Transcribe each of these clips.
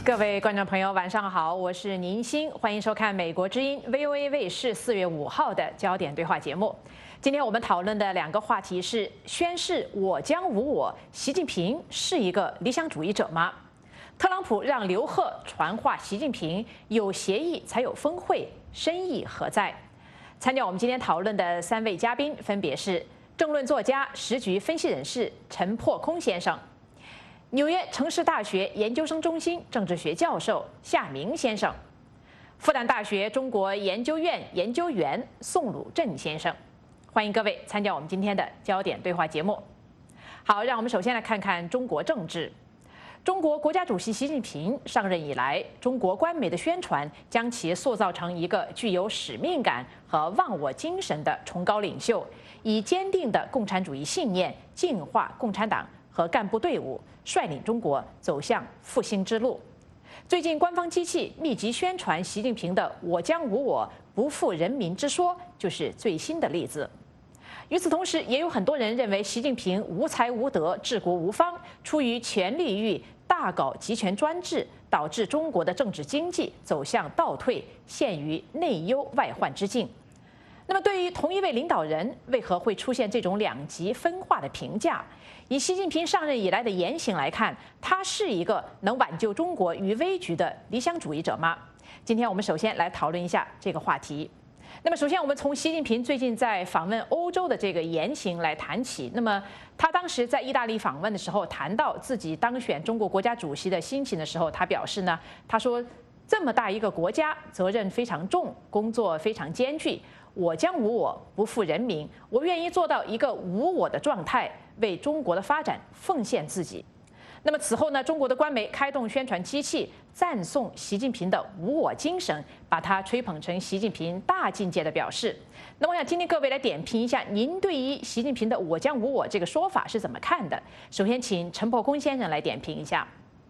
各位观众朋友，晚上好，我是宁欣，欢迎收看美国之音 VOA 卫视4月5号的焦点对话节目。今天我们讨论的两个话题是：宣誓我将无我，习近平是一个理想主义者吗？特朗普让刘鹤传话习近平，有协议才有峰会，深意何在？参加我们今天讨论的3位嘉宾分别是政论作家、时局分析人士陈破空先生。纽约城市大学研究生中心政治学教授夏明先生，复旦大学中国研究院研究员宋鲁振先生，欢迎各位参加我们今天的焦点对话节目。好，让我们首先来看看中国政治。中国国家主席习近平上任以来，中国官媒的宣传将其塑造成一个具有使命感和忘我精神的崇高领袖，以坚定的共产主义信念净化共产党和干部队伍，率领中国走向复兴之路。最近，官方机器密集宣传习近平的"我将无我，不负人民"之说，就是最新的例子。与此同时，也有很多人认为习近平无才无德、治国无方，出于权力欲，大搞集权专制，导致中国的政治经济走向倒退，陷于内忧外患之境。那么，对于同一位领导人，为何会出现这种两极分化的评价？以习近平上任以来的言行来看，他是一个能挽救中国于危局的理想主义者吗？今天我们首先来讨论一下这个话题。那么，首先我们从习近平最近在访问欧洲的这个言行来谈起。那么，他当时在意大利访问的时候，谈到自己当选中国国家主席的心情的时候，他表示呢，他说这么大一个国家，责任非常重，工作非常艰巨。我将无我，不负人民。我愿意做到一个无我的状态，为中国的发展奉献自己。那么此后呢，中国的官媒开动宣传机器，赞颂习近平的无我精神，把他吹捧成习近平大境界的表示。那我想听听各位来点评一下，您对于习近平的"我将无我"这个说法是怎么看的？首先，请陈破空先生来点评一下。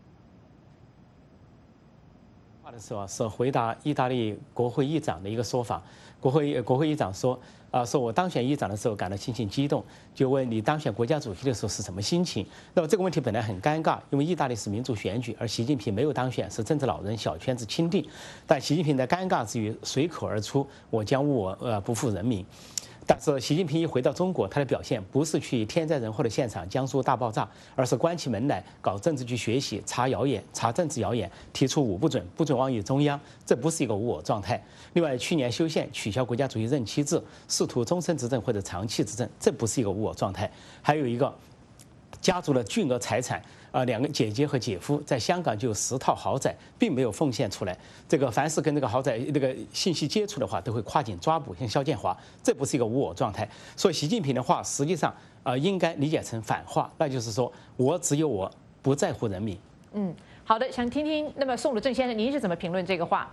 话的时候是回答意大利国会议长的一个说法。国会议长说，说我当选议长的时候感到心情激动，就问你当选国家主席的时候是什么心情？那么这个问题本来很尴尬，因为意大利是民主选举，而习近平没有当选，是政治老人小圈子钦定。但习近平在尴尬之余随口而出："我将无我，不负人民。"但是习近平一回到中国，他的表现不是去天灾人祸的现场江苏大爆炸，而是关起门来搞政治局学习，查谣言，查政治谣言，提出5不准，不准妄议中央，这不是一个无我状态。另外，去年修宪取消国家主席任期制，试图终身执政或者长期执政，这不是一个无我状态。还有一个，家族的巨额财产。2个姐姐和姐夫在香港就有10套豪宅，并没有奉献出来。这个凡是跟这个豪宅这个信息接触的话，都会跨境抓捕，像肖建华，这不是一个无我状态。所以习近平的话实际上应该理解成反话，那就是说我只有我，不在乎人民。 好的，想听听那么宋鲁振先生您是怎么评论这个话？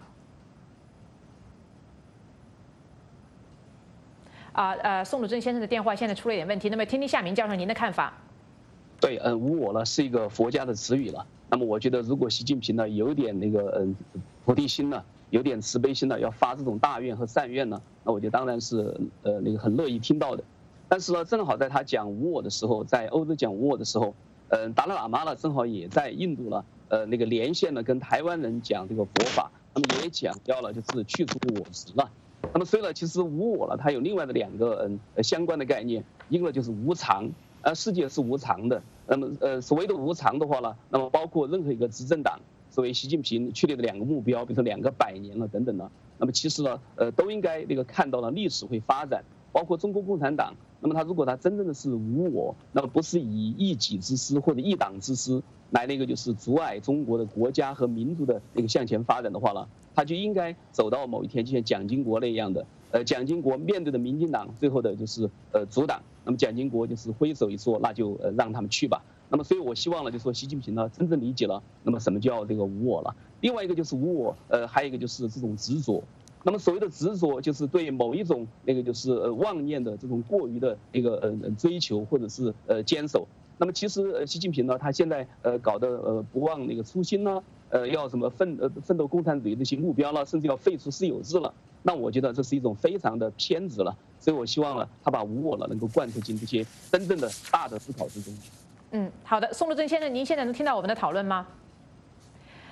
宋鲁振先生的电话现在出了一点问题，那么听听夏明教授您的看法。 对，无我呢是一个佛家的词语了。那么我觉得，如果习近平呢有点那个菩提心呢，有点慈悲心呢，要发这种大愿和善愿呢，那我觉得当然是那个很乐意听到的。但是呢，正好在他讲无我的时候，在欧洲讲无我的时候，达赖喇嘛呢正好也在印度呢，那个连线呢跟台湾人讲这个佛法，那么也强调了就是去除我执了。那么所以呢，其实无我呢，它有另外的2个相关的概念，一个就是无常。世界是无常的。那么所谓的无常的话呢，那么包括任何一个执政党，所谓习近平确立的2个目标，比如说2个100年了等等呢，那么其实呢，都应该那个看到了历史会发展，包括中国共产党。那么如果他真正的是无我，那么不是以一己之私或者一党之私来那个就是阻碍中国的国家和民族的那个向前发展的话呢，他就应该走到某一天，就像蒋经国那样的。蒋经国面对的民进党最后的就是阻挡，那么蒋经国就是挥手一说，那就让他们去吧。那么所以我希望呢，就说习近平呢真正理解了，那么什么叫这个无我了。另外一个就是无我，还有一个就是这种执着。那么所谓的执着，就是对某一种那个就是妄念的这种过于的一个追求或者是坚守。那么其实习近平呢，他现在搞的不忘那个初心呢，要什么奋斗共产主义这些目标了，甚至要废除私有制了。那我觉得这是一种非常的偏执了，所以我希望呢，他把无我了能够贯彻进这些真正的大的思考之中。 好的，宋鲁振先生，您现在能听到我们的讨论吗？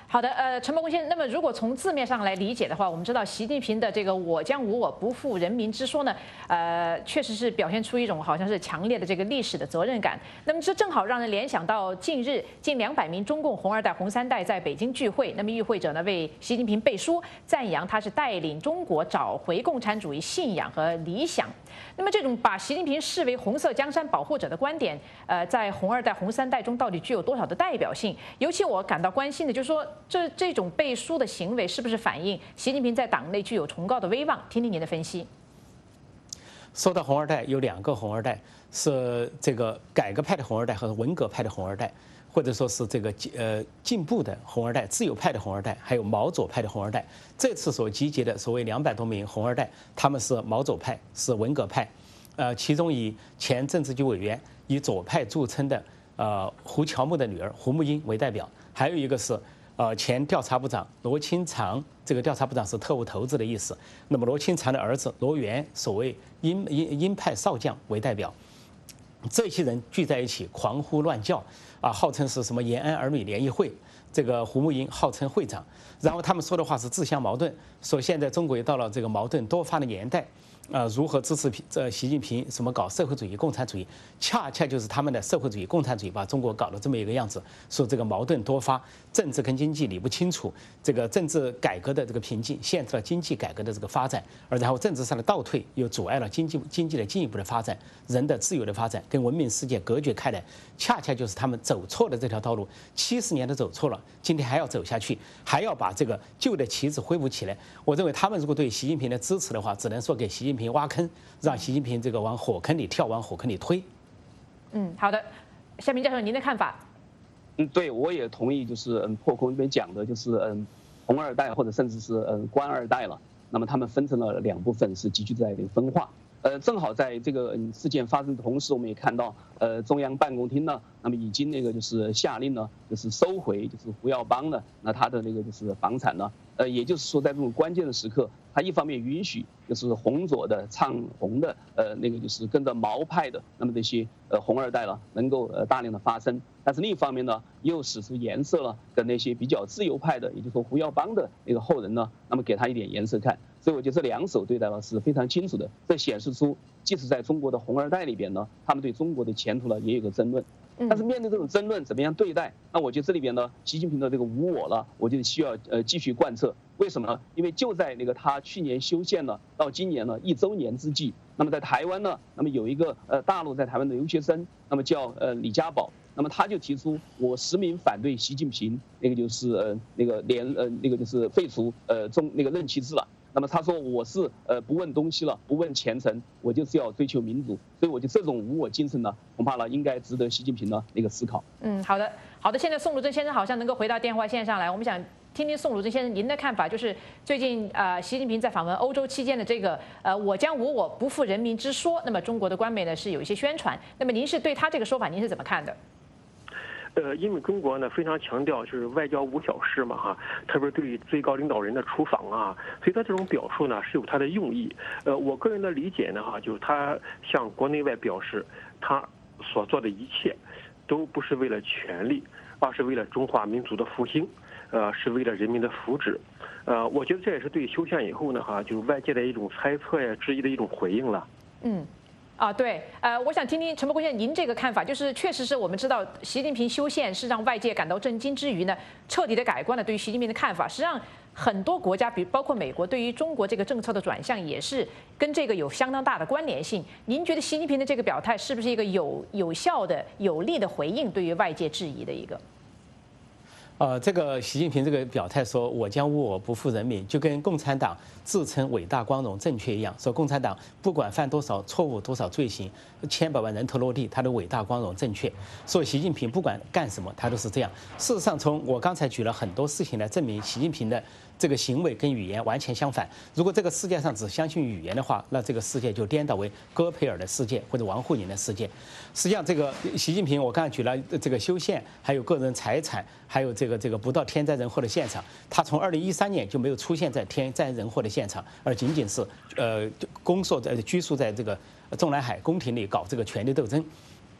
好的，陈伯公先生，那么如果从字面上来理解的话，我们知道习近平的这个"我将无我，不负人民之说"呢，确实是表现出一种好像是强烈的这个历史的责任感。那么这正好让人联想到近日近200名中共红二代、红三代在北京聚会，那么与会者呢为习近平背书，赞扬他是带领中国找回共产主义信仰和理想。那么这种把习近平视为红色江山保护者的观点，在红二代、红三代中到底具有多少的代表性？尤其我感到关心的就是说，这种背书的行为是不是反映习近平在党内具有崇高的威望？听听您的分析。 说到红二代，有2个红二代，是这个改革派的红二代和文革派的红二代，或者说是这个进步的红二代、自由派的红二代，还有毛左派的红二代。这次所集结的所谓200多名红二代，他们是毛左派，是文革派，其中以前政治局委员、以左派著称的胡乔木的女儿胡木英为代表，还有一个是前调查部长罗清长，这个调查部长是特务头子的意思。那么罗清长的儿子罗源，所谓鹰派少将为代表。这些人聚在一起狂呼乱叫号称是什么延安儿女联谊会，这个胡木英号称会长。然后他们说的话是自相矛盾，说现在中国也到了这个矛盾多发的年代。如何支持习近平什么搞社会主义、共产主义，恰恰就是他们的社会主义、共产主义把中国搞得这么一个样子。说这个矛盾多发，政治跟经济理不清楚，这个政治改革的这个瓶颈限制了经济改革的这个发展，而然后政治上的倒退又阻碍了经济的进一步的发展，人的自由的发展跟文明世界隔绝开来，恰恰就是他们走错了这条道路。70年都走错了，今天还要走下去，还要把这个旧的旗子恢复起来。我认为他们如果对习近平的支持的话，只能说给习近平挖坑，让习近平这个往火坑里跳，往火坑里推。 好的，夏明教授，您的看法？ 对，我也同意，就是破空这边讲的，就是红二代或者甚至是官二代了。那么他们分成了2部分，是急剧在分化。正好在这个事件发生的同时，我们也看到，中央办公厅呢，那么已经就是下令呢，就是收回就是胡耀邦呢，那他的就是房产呢，也就是说在这种关键的时刻，他一方面允许就是红左的唱红的，就是跟着毛派的，那么这些红二代了能够大量的发声，但是另一方面呢，又使出颜色了，跟那些比较自由派的，也就是说胡耀邦的后人呢，那么给他一点颜色看。所以我觉得这2手对待了是非常清楚的，这显示出即使在中国的红二代里边呢，他们对中国的前途呢也有个争论。但是面对这种争论，怎么样对待？那我觉得这里边呢，习近平的这个无我了，我觉得需要继续贯彻。为什么呢？因为就在他去年修宪了，到今年呢1周年之际，那么在台湾呢，那么有一个大陆在台湾的留学生，那么叫李家宝，那么他就提出我实名反对习近平就是就是废除任期制了。那么他说我是不问东西了，不问前程，我就是要追求民主。所以我觉得这种无我精神呢，恐怕呢应该值得习近平呢思考。 好的。现在宋鲁珍先生好像能够回到电话线上来，我们想听听宋鲁珍先生您的看法，就是最近习近平在访问欧洲期间的这个我将无我，不负人民之说，那么中国的官媒呢是有一些宣传，那么您是对他这个说法您是怎么看的？ 因为中国呢非常强调就是外交无小事嘛哈，特别对最高领导人的出访啊，所以他这种表述呢是有他的用意。我个人的理解呢哈，就是他向国内外表示，他所做的一切都不是为了权力，而是为了中华民族的复兴，是为了人民的福祉。我觉得这也是对修宪以后呢哈，就是外界的一种猜测呀、质疑的一种回应了。 对，我想听听陈伯公先生您这个看法，就是确实是我们知道习近平修宪是让外界感到震惊之余呢，彻底的改观了对于习近平的看法。实际上，很多国家，包括美国，对于中国这个政策的转向也是跟这个有相当大的关联性。您觉得习近平的这个表态是不是一个有效的、有力的回应对于外界质疑的一个？ 这个习近平这个表态说我将无我，不负人民，就跟共产党自称伟大、光荣、正确一样，说共产党不管犯多少错误、多少罪行，千百万人头落地，他都伟大、光荣、正确。所以习近平不管干什么，他都是这样。事实上，从我刚才举了很多事情来证明习近平的这个行为跟语言完全相反。如果这个世界上只相信语言的话，那这个世界就颠倒为戈培尔的世界或者王沪宁的世界。实际上，这个习近平我刚才举了这个修宪，还有个人财产，还有这个不到天灾人祸的现场，他从2013年就没有出现在天灾人祸的现场，而仅仅是居住在这个中南海宫廷里搞这个权力斗争。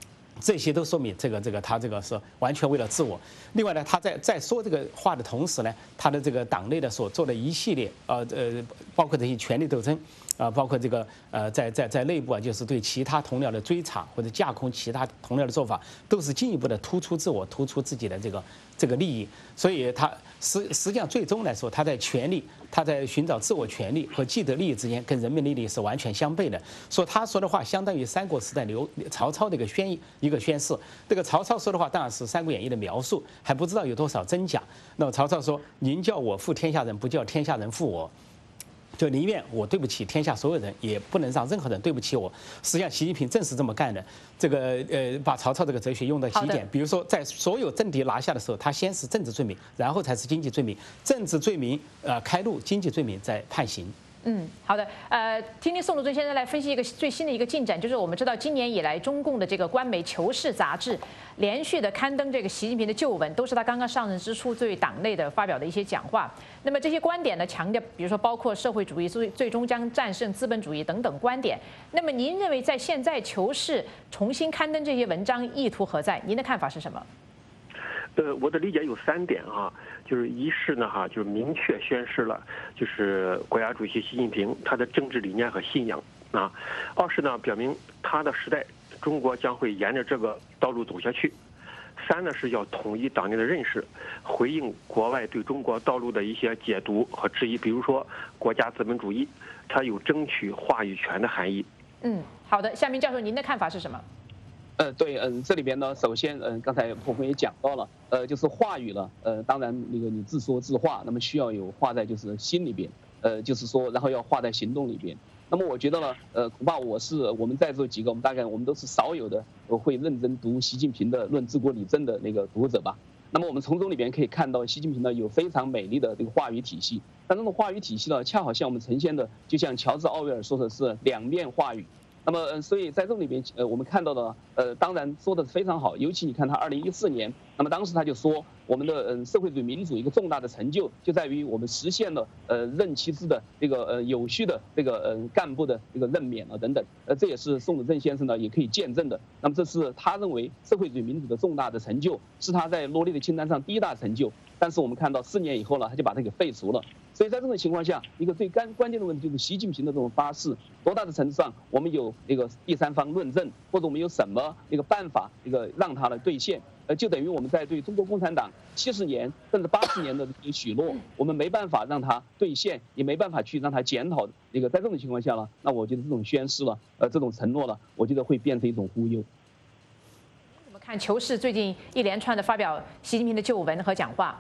这些都说明他这个是完全为了自我。另外呢，他在说这个话的同时呢，他的这个党内的所做的一系列包括这些权力斗争包括这个在内部就是对其他同僚的追查或者架空其他同僚的做法，都是进一步的突出自我，突出自己的这个利益。所以他实际上最终来说，他在寻找自我权利和既得利益之间，跟人民利益是完全相悖的。说他说的话相当于三国时代曹操的一个宣誓。这个曹操说的话当然是《三国演义》的描述，还不知道有多少真假。那么曹操说：“您叫我负天下人，不叫天下人负我。”就宁愿我对不起天下所有人，也不能让任何人对不起我。实际上，习近平正是这么干的。这个把曹操这个哲学用到极点。比如说，在所有政敌拿下的时候，他先是政治罪名，然后才是经济罪名。政治罪名开路，经济罪名在判刑。 好的，听听宋鲁尊先生来分析一个最新的一个进展，就是我们知道今年以来，中共的这个官媒《求是》杂志连续的刊登这个习近平的旧文，都是他刚刚上任之初对党内的发表的一些讲话。那么这些观点呢，强调比如说包括社会主义最终将战胜资本主义等等观点。那么您认为在现在《求是》重新刊登这些文章意图何在？您的看法是什么？ 我的理解有3点啊，就是一是呢就是明确宣示了，就是国家主席习近平他的政治理念和信仰啊；二是呢表明他的时代中国将会沿着这个道路走下去；三呢是要统一党内的认识，回应国外对中国道路的一些解读和质疑，比如说国家资本主义，它有争取话语权的含义。 好的，夏明教授，您的看法是什么？ 对，这里边呢，首先，刚才破峰也讲到了，就是话语了，当然那个你自说自话，那么需要有话在就是心里边，就是说，然后要话在行动里边。那么我觉得呢，恐怕我们在座几个，我们都是少有的会认真读习近平的《论治国理政》的那个读者吧。那么我们从中里边可以看到，习近平呢有非常美丽的这个话语体系，但这种话语体系呢，恰好像我们呈现的，就像乔治·奥威尔说的是两面话语。那么，所以在这里边，我们看到的，当然说的非常好。尤其你看他2014年，那么当时他就说，我们的社会主义民主一个重大的成就，就在于我们实现了任期制的这个有序的这个干部的这个任免等等。这也是宋子正先生呢也可以见证的。那么这是他认为社会主义民主的重大的成就，是他在罗列的清单上第一大成就。但是我们看到4年以后呢，他就把它给废除了。所以在这种情况下，一个最关键的问题就是习近平的这种发誓，多大的程度上我们有那个第三方论证，或者我们有什么一个办法，让它来兑现？就等于我们在对中国共产党70年甚至80年的许诺，我们没办法让它兑现，也没办法去让它检讨。在这种情况下呢，那我觉得这种宣誓了，这种承诺了，我觉得会变成一种忽悠。 怎么看《求是》最近一连串的发表习近平的旧文和讲话？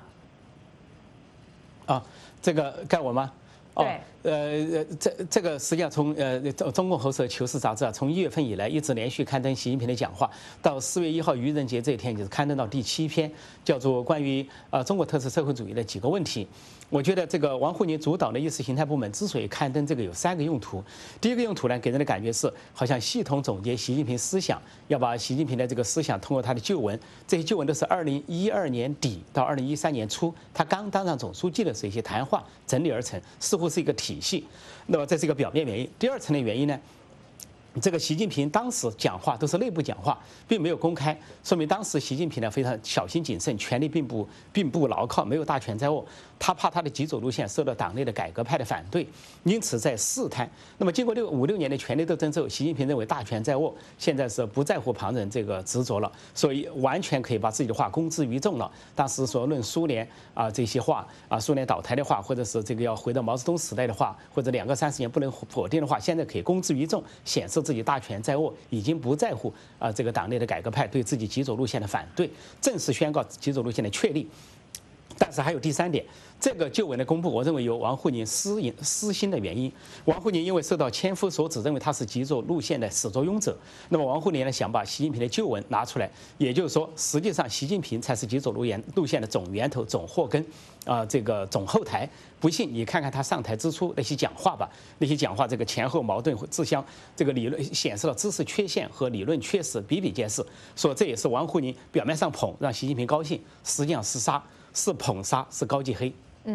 这个该我吗？ 对， 这个实际上从中共喉舌《求是》杂志从1月份以来一直连续刊登习近平的讲话，到4月1号愚人节这一天就是刊登到第7篇，叫做关于中国特色社会主义的几个问题。我觉得这个王沪宁主导的意识形态部门之所以刊登这个有3个用途。第一个用途呢，给人的感觉是好像系统总结习近平思想，要把习近平的这个思想通过他的旧文，这些旧文都是2012年底到2013年初他刚当上总书记的时候一些谈话整理而成，似乎是一个体系。那么这是一个表面原因。第二层的原因呢，这个习近平当时讲话都是内部讲话，并没有公开，说明当时习近平呢非常小心谨慎，权力并不牢靠，没有大权在握。他怕他的极左路线受到党内的改革派的反对，因此在试探。那么经过5、6年的权力斗争之后，习近平认为大权在握，现在是不在乎旁人这个执着了，所以完全可以把自己的话公之于众了。当时所论苏联这些话苏联倒台的话，或者是这个要回到毛泽东时代的话，或者2个30年不能否定的话，现在可以公之于众，显示自己大权在握，已经不在乎这个党内的改革派对自己极左路线的反对，正式宣告极左路线的确立。但是还有第3点，这个旧文的公布，我认为有王沪宁私心的原因。王沪宁因为受到千夫所指，认为他是极左路线的始作俑者，那么王沪宁呢想把习近平的旧文拿出来，也就是说，实际上习近平才是极左路线的总源头、总祸根，这个总后台。不信你看看他上台之初那些讲话吧，那些讲话这个前后矛盾自相，这个理论显示了知识缺陷和理论缺失比比皆是。说这也是王沪宁表面上捧让习近平高兴，实际上是杀。是捧杀，是高级黑。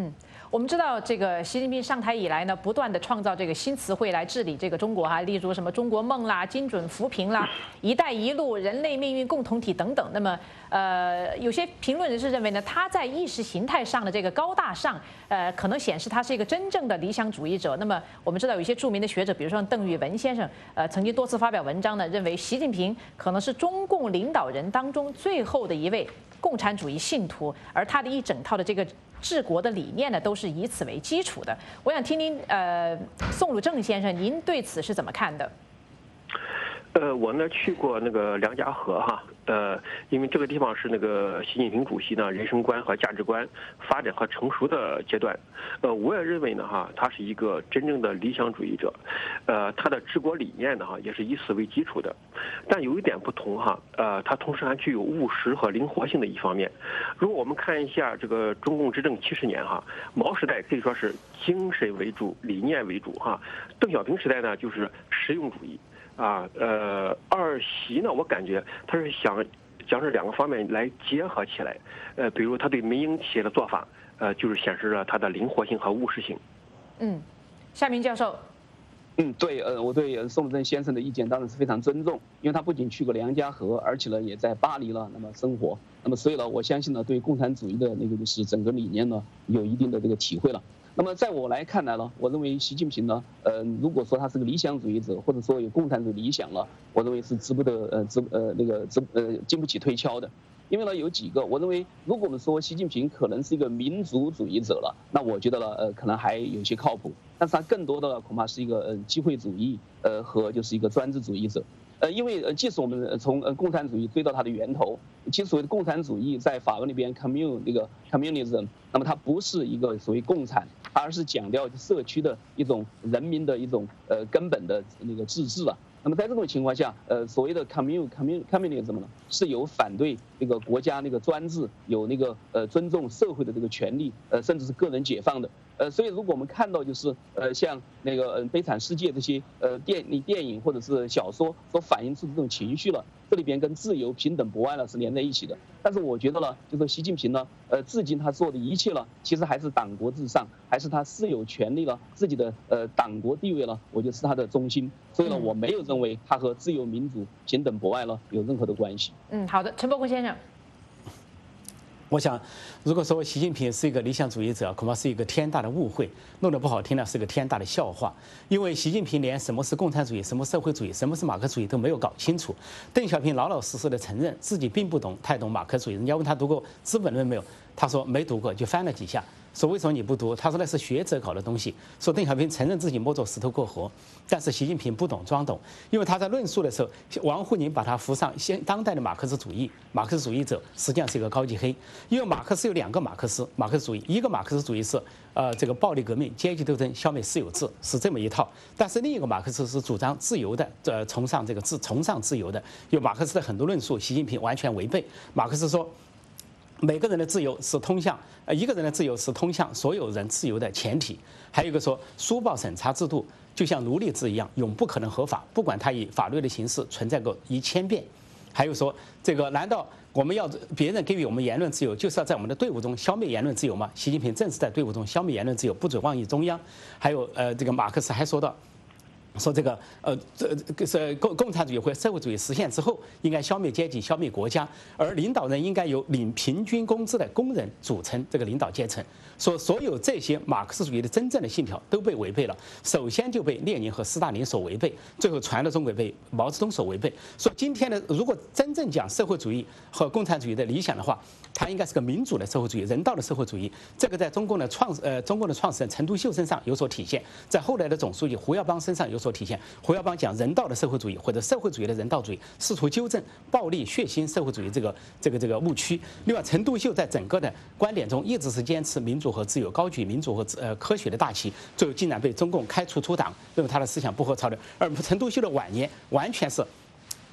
我们知道，这个习近平上台以来呢，不断的创造这个新词汇来治理这个中国哈，例如什么中国梦啦、精准扶贫啦、一带一路、人类命运共同体等等。那么，有些评论人士认为呢，他在意识形态上的这个高大上，可能显示他是一个真正的理想主义者。那么，我们知道有一些著名的学者，比如说邓玉文先生，曾经多次发表文章呢，认为习近平可能是中共领导人当中最后的一位共产主义信徒，而他的一整套的这个治国的理念呢，都是以此为基础的。我想听听宋鲁正先生，您对此是怎么看的？ 我呢去过那个梁家河哈，因为这个地方是那个习近平主席呢人生观和价值观发展和成熟的阶段，我也认为呢哈，他是一个真正的理想主义者，他的治国理念呢哈也是以此为基础的，但有一点不同哈，他同时还具有务实和灵活性的一方面。如果我们看一下这个中共执政70年哈，毛时代可以说是精神为主、理念为主哈，邓小平时代呢就是实用主义。二习呢，我感觉他是想将这2个方面来结合起来，比如他对民营企业的做法，就是显示了他的灵活性和务实性。 夏明教授。 对，我对宋鲁正先生的意见当然是非常尊重，因为他不仅去过梁家河，而且呢也在巴黎了，那么生活，那么所以呢，我相信呢对共产主义的那个就是整个理念呢有一定的这个体会了。那么在我来看来呢，我认为习近平呢，如果说他是个理想主义者，或者说有共产主义理想了，我认为是经不起推敲的。因为呢有几个，我认为如果我们说习近平可能是一个民族主义者了，那我觉得呢，可能还有些靠谱，但是他更多的恐怕是一个机会主义，和就是一个专制主义者。因为即使我们从共产主义追到它的源头，其实所谓的共产主义在法文里边 communism， 那么它不是一个所谓共产，而是强调社区的一种人民的一种根本的那个自治了。那么在这种情况下，所谓的 communism 呢，是有反对那个国家那个专制，有那个尊重社会的这个权利，甚至是个人解放的。所以如果我们看到就是像那个悲惨世界这些电影或者是小说所反映出的这种情绪了，这里边跟自由、平等、博爱呢是连在一起的。但是我觉得呢，就是习近平呢，至今他做的一切呢，其实还是党国至上，还是他私有权利了，自己的党国地位呢，我觉得是他的中心。所以呢，我没有认为他和自由、民主、平等、博爱呢有任何的关系。 好的，陈伯坤先生。 我想，如果说习近平是一个理想主义者，恐怕是一个天大的误会，弄得不好听呢，是个天大的笑话。因为习近平连什么是共产主义、什么社会主义、什么是马克思主义都没有搞清楚。邓小平老老实实的承认自己并不太懂马克思主义。人家问他读过《资本论》没有，他说没读过，就翻了几下。说为什么你不读？他说那是学者搞的东西。说邓小平承认自己摸着石头过河，但是习近平不懂装懂，因为他在论述的时候，王沪宁把他扶上当代的马克思主义，马克思主义者实际上是一个高级黑。因为马克思有2个马克思主义，一个马克思主义是这个暴力革命、阶级斗争、消灭私有制是这么一套，但是另一个马克思是主张自由的，崇尚自由的。有马克思的很多论述，习近平完全违背。马克思说，每个人的自由是通向一个人的自由是通向所有人自由的前提。还有一个说，书报审查制度就像奴隶制一样，永不可能合法，不管它以法律的形式存在过1000遍。还有说，这个难道我们要别人给予我们言论自由，就是要在我们的队伍中消灭言论自由吗？习近平正是在队伍中消灭言论自由，不准妄议中央。还有这个马克思还说到。说这个是共产主义或社会主义实现之后，应该消灭阶级、消灭国家，而领导人应该由领平均工资的工人组成这个领导阶层。说所有这些马克思主义的真正的信条都被违背了，首先就被列宁和斯大林所违背，最后传到中国被毛泽东所违背。说今天的如果真正讲社会主义和共产主义的理想的话，它应该是个民主的社会主义、人道的社会主义。这个在中共的创始人陈独秀身上有所体现，在后来的总书记胡耀邦身上有所体现。胡耀邦讲人道的社会主义或者社会主义的人道主义，试图纠正暴力血腥社会主义这个误区。另外，陈独秀在整个的观点中一直是坚持民主和自由，高举民主和科学的大旗，最后竟然被中共开除出党，认为他的思想不合潮流。而陈独秀的晚年完全是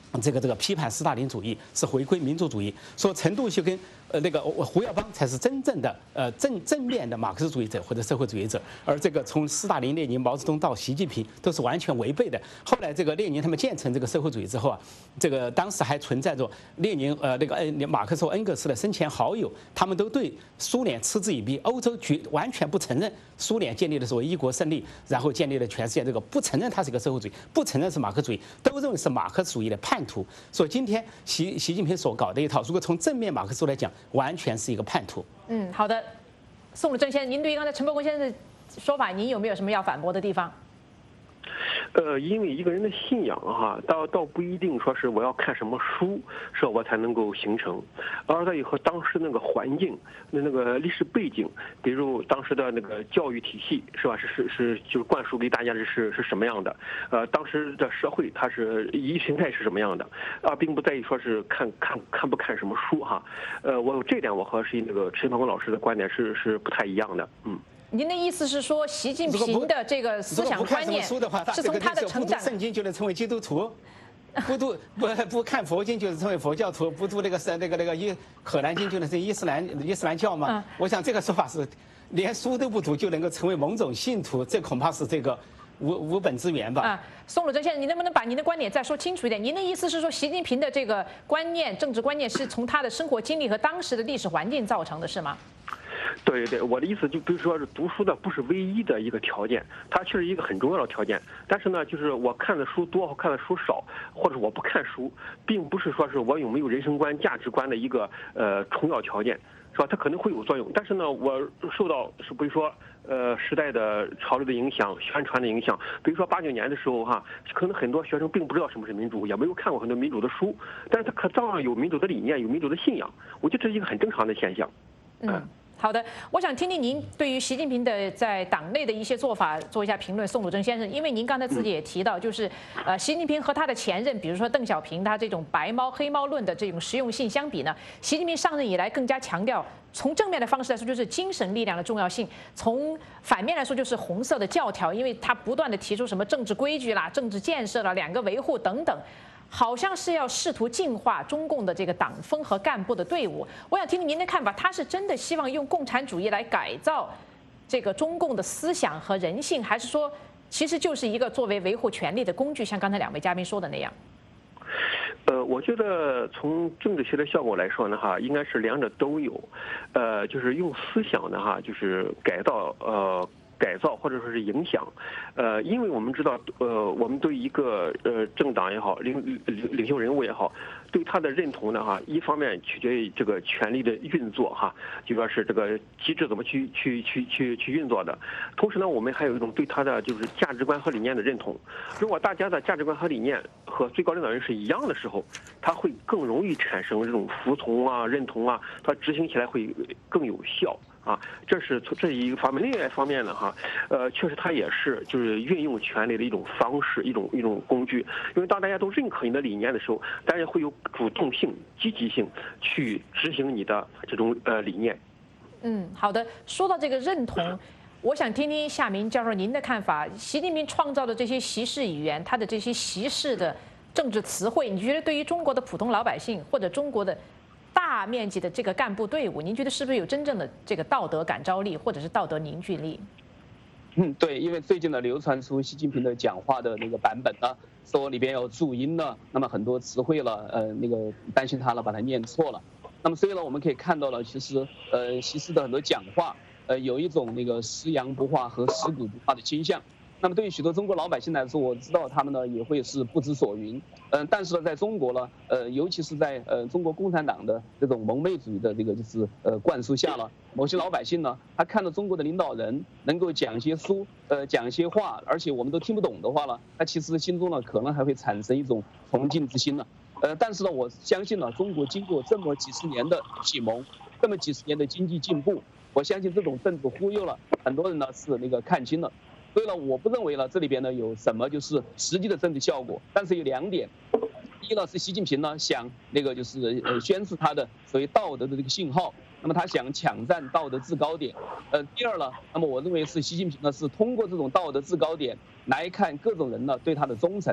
这个批判斯大林主义，是回归民族主义，说陈独秀跟那个胡耀邦才是真正的正面的马克思主义者或者社会主义者，而这个从斯大林、列宁、毛泽东到习近平都是完全违背的。后来这个列宁他们建成这个社会主义之后啊，这个当时还存在着列宁马克思和恩格斯的生前好友，他们都对苏联嗤之以鼻，欧洲完全不承认苏联建立的所谓一国胜利，然后建立了全世界这个不承认它是一个社会主义，不承认是马克思主义，都认为是马克思主义的叛徒。所以今天习近平所搞的一套，如果从正面马克思来讲，完全是一个叛徒。 好的，宋鲁正先生，您对于刚才陈伯公先生的说法，您有没有什么要反驳的地方？ 因为一个人的信仰哈，倒不一定说是我要看什么书，是我才能够形成，而在于和当时那个环境、那个历史背景，比如当时的那个教育体系是吧？是就是灌输给大家的是什么样的？当时的社会它是意识形态是什么样的？并不在于说是看不看什么书哈。我这点我和那个陈伯公老师的观点是不太一样的， 您的意思是说，习近平的这个思想观念是从他的成长？ 不读圣经就能成为基督徒，不看佛经就能成为佛教徒，不读那个可兰经就能成伊斯兰教吗？我想这个说法是，连书都不读就能够成为某种信徒，这恐怕是这个无本之源吧？ 宋鲁正先生，您能不能把您的观点再说清楚一点？您的意思是说，习近平的这个观念、政治观念是从他的生活经历和当时的历史环境造成的，是吗？ 对，我的意思就比如说是读书的不是唯一的一个条件，它确实一个很重要的条件。但是呢，就是我看的书多或看的书少，或者我不看书，并不是说是我有没有人生观、价值观的一个重要条件，是吧？它可能会有作用，但是呢，我受到比如说时代的潮流的影响、宣传的影响，比如说89年的时候哈，可能很多学生并不知道什么是民主，也没有看过很多民主的书，但是他照样有民主的理念、有民主的信仰，我觉得这是一个很正常的现象。 好的，我想听听您对于习近平的在党内的一些做法做一下评论，宋鲁正先生，因为您刚才自己也提到，就是习近平和他的前任，比如说邓小平，他这种白猫黑猫论的这种实用性相比呢，习近平上任以来更加强调，从正面的方式来说就是精神力量的重要性，从反面来说就是红色的教条，因为他不断的提出什么政治规矩啦、政治建设啦、两个维护等等。好像是要试图净化中共的这个党风和干部的队伍。我想听听您的看法，他是真的希望用共产主义来改造这个中共的思想和人性，还是说其实就是一个作为维护权力的工具，像刚才两位嘉宾说的那样？ 我觉得从政治学的效果来说呢，哈，应该是两者都有，就是用思想呢，哈，就是改造或者说是影响，因为我们知道，我们对一个政党也好，领袖人物也好，对他的认同呢，哈，一方面取决于这个权力的运作，哈，就说是这个机制怎么去运作的。同时呢，我们还有一种对他的就是价值观和理念的认同。如果大家的价值观和理念和最高领导人是一样的时候，他会更容易产生这种服从啊、认同啊，他执行起来会更有效。这是一个方面，另外一方面呢，哈，确实它也是就是运用权力的一种方式，一种工具。因为当大家都认可你的理念的时候，大家会有主动性、积极性去执行你的这种理念。 好的。说到这个认同，我想听听夏明教授您的看法。习近平创造的这些习式语言，他的这些习式的政治词汇，你觉得对于中国的普通老百姓或者中国的大面积的这个干部队伍，您觉得是不是有真正的这个道德感召力，或者是道德凝聚力？ 对，因为最近呢流传出习近平的讲话的那个版本呢，说里边有注音呢，那么很多词汇了，那个担心他了把它念错了。那么所以呢，我们可以看到了，其实习氏的很多讲话，有一种那个食洋不化和食古不化的倾向。那么对于许多中国老百姓来说，我知道他们呢也会是不知所云。但是呢，在中国呢，尤其是在中国共产党的这种蒙昧主义的这个就是灌输下了，某些老百姓呢，他看到中国的领导人能够讲一些书，讲一些话，而且我们都听不懂的话呢，他其实心中呢可能还会产生一种崇敬之心呢。但是呢，我相信呢，中国经过这么几十年的启蒙，这么几十年的经济进步，我相信这种政治忽悠了很多人呢是那个看清了。所以呢，我不认为呢这里边呢有什么就是实际的政治效果，但是有两点。第一呢是习近平呢想那个就是宣示他的所谓道德的这个信号，那么他想抢占道德制高点。第二呢，那么我认为是习近平呢是通过这种道德制高点来看各种人呢对他的忠诚。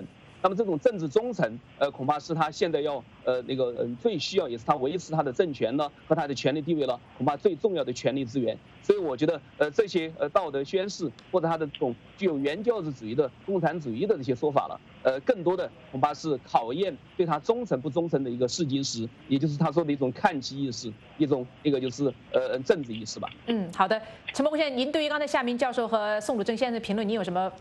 那么这种政治忠诚，恐怕是他现在要最需要，也是他维持他的政权呢和他的权力地位了，恐怕最重要的权力资源。所以我觉得这些道德宣誓或者他的这种具有原教旨主义的共产主义的这些说法了，更多的恐怕是考验对他忠诚不忠诚的一个试金石，也就是他说的一种看齐意识，一个就是政治意识吧。 好的，陈伯先生，您对于刚才夏明教授和宋鲁正先生的评论，您有什么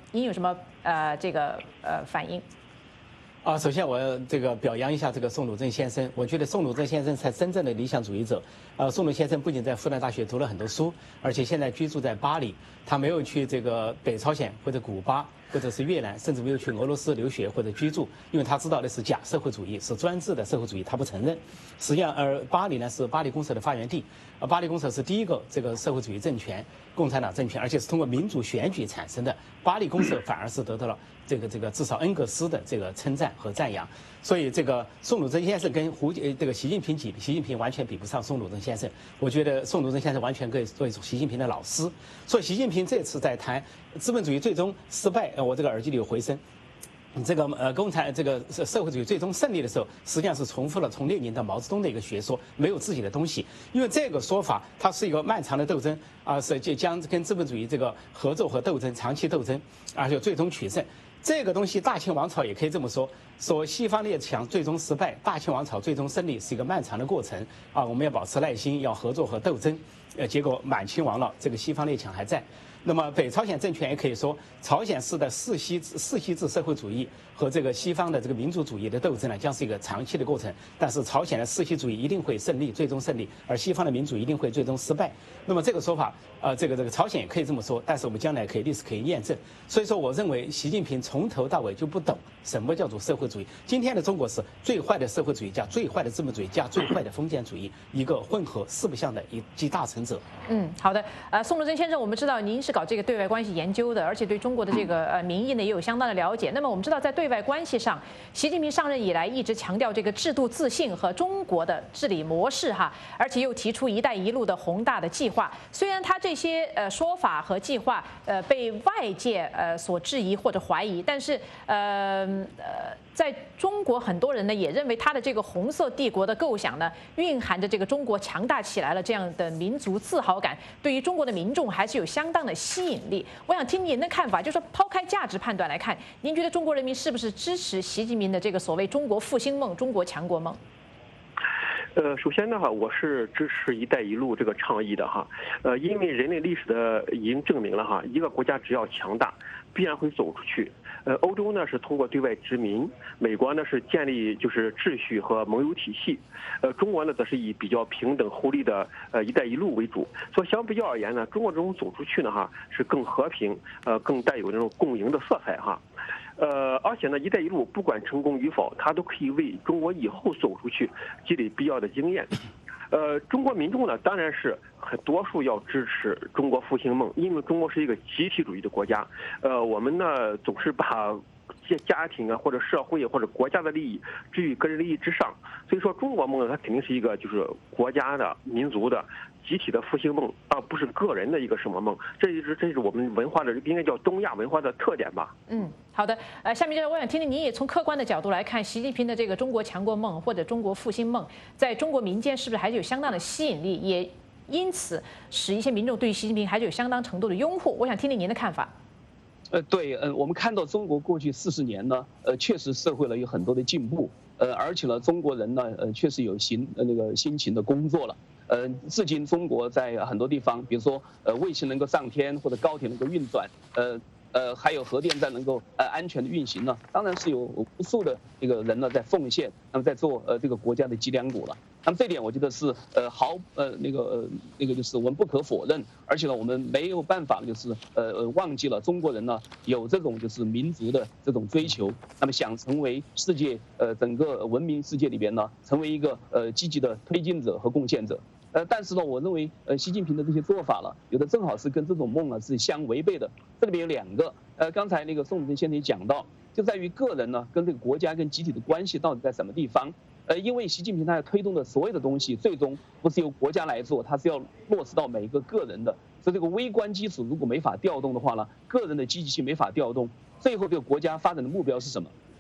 反应？ 首先我要表扬一下宋鲁正先生，我觉得宋鲁正先生才真正的理想主义者。宋鲁先生不仅在复旦大学读了很多书，而且现在居住在巴黎，他没有去北朝鲜或者古巴或者是越南，甚至没有去俄罗斯留学或者居住，因为他知道的是假社会主义，是专制的社会主义，他不承认。实际上，巴黎呢是巴黎公社的发源地，巴黎公社是第一个社会主义政权，共产党政权，而且是通过民主选举产生的。巴黎公社反而是得到了至少恩格斯的称赞和赞扬。所以宋鲁正先生跟习近平比，习近平完全比不上宋鲁正先生。我觉得宋鲁正先生完全可以作为习近平的老师。所以习近平这次在谈资本主义最终失败，我耳机里有回声。共产社会主义最终胜利的时候，实际上是重复了从列宁到毛泽东的一个学说，没有自己的东西。因为这个说法它是一个漫长的斗争是将跟资本主义合作和斗争，长期斗争，而且最终取胜。这个东西，大清王朝也可以这么说，西方列强最终失败，大清王朝最终胜利是一个漫长的过程我们要保持耐心，要合作和斗争。结果满清亡了，西方列强还在。那么北朝鲜政权也可以说，朝鲜式的世袭制社会主义和西方的民族主义的斗争呢，将是一个长期的过程。但是朝鲜的世袭主义一定会胜利，最终胜利，而西方的民主一定会最终失败。那么这个说法，朝鲜也可以这么说，但是我们将来历史可以验证。所以说，我认为习近平从头到尾就不懂什么叫做社会主义。今天的中国是最坏的社会主义加最坏的资本主义加最坏的封建主义，一个混合四不像的一集大成者。 好的，宋鲁正先生，我们知道您是搞对外关系研究的，而且对中国的民意呢也有相当的了解。那么我们知道，在对外关系上，习近平上任以来一直强调制度自信和中国的治理模式而且又提出"一带一路"的宏大的计划。虽然他这些说法和计划被外界所质疑或者怀疑，但是在中国很多人呢也认为他的红色帝国的构想呢，蕴含着中国强大起来了这样的民族自豪感，对于中国的民众还是有相当的吸引力。我想听您的看法，就是说抛开价值判断来看，您觉得中国人民是不是支持习近平的所谓中国复兴梦、中国强国梦？ 首先呢我是支持"一带一路"这个倡议的因为人类历史已经证明了一个国家只要强大，必然会走出去。欧洲呢是通过对外殖民，美国呢是建立秩序和盟友体系，中国呢则是以比较平等互利的"一带一路"为主。所以相比较而言呢，中国这种走出去呢是更和平，更带有那种共赢的色彩而且呢，"一带一路"不管成功与否，它都可以为中国以后走出去积累必要的经验。中国民众呢，当然是很多数要支持中国复兴梦，因为中国是一个集体主义的国家。我们呢总是把家庭或者社会或者国家的利益置于个人利益之上，所以说中国梦呢，它肯定是一个国家的、民族的、集体的复兴梦，而不是个人的一个什么梦。这是我们文化的，应该叫东亚文化的特点吧。 好的。下面我想听听您也从客观的角度来看，习近平的中国强国梦或者中国复兴梦，在中国民间是不是还是有相当的吸引力，也因此使一些民众对于习近平还是有相当程度的拥护？我想听听您的看法。 对，我们看到中国过去40年呢，确实社会有很多的进步，而且呢，中国人呢，确实有辛勤的工作了。至今中国在很多地方，比如说卫星能够上天，或者高铁能够运转，还有核电站能够安全的运行呢，当然是有无数的人呢在奉献，那么在做这个国家的脊梁骨了。那么这点我觉得是就是我们不可否认，而且呢我们没有办法忘记了中国人呢有这种民族的这种追求，那么想成为世界整个文明世界里边呢成为一个积极的推进者和贡献者。但是呢，我认为习近平的这些做法了，有的正好是跟这种梦呢是相违背的。这里边有2个，刚才宋主任先生也讲到，就在于个人呢跟这个国家跟集体的关系到底在什么地方。因为习近平他要推动的所有的东西，最终不是由国家来做，他是要落实到每一个个人的。所以这个微观基础如果没法调动的话呢，个人的积极性没法调动，最后这个国家发展的目标是什么？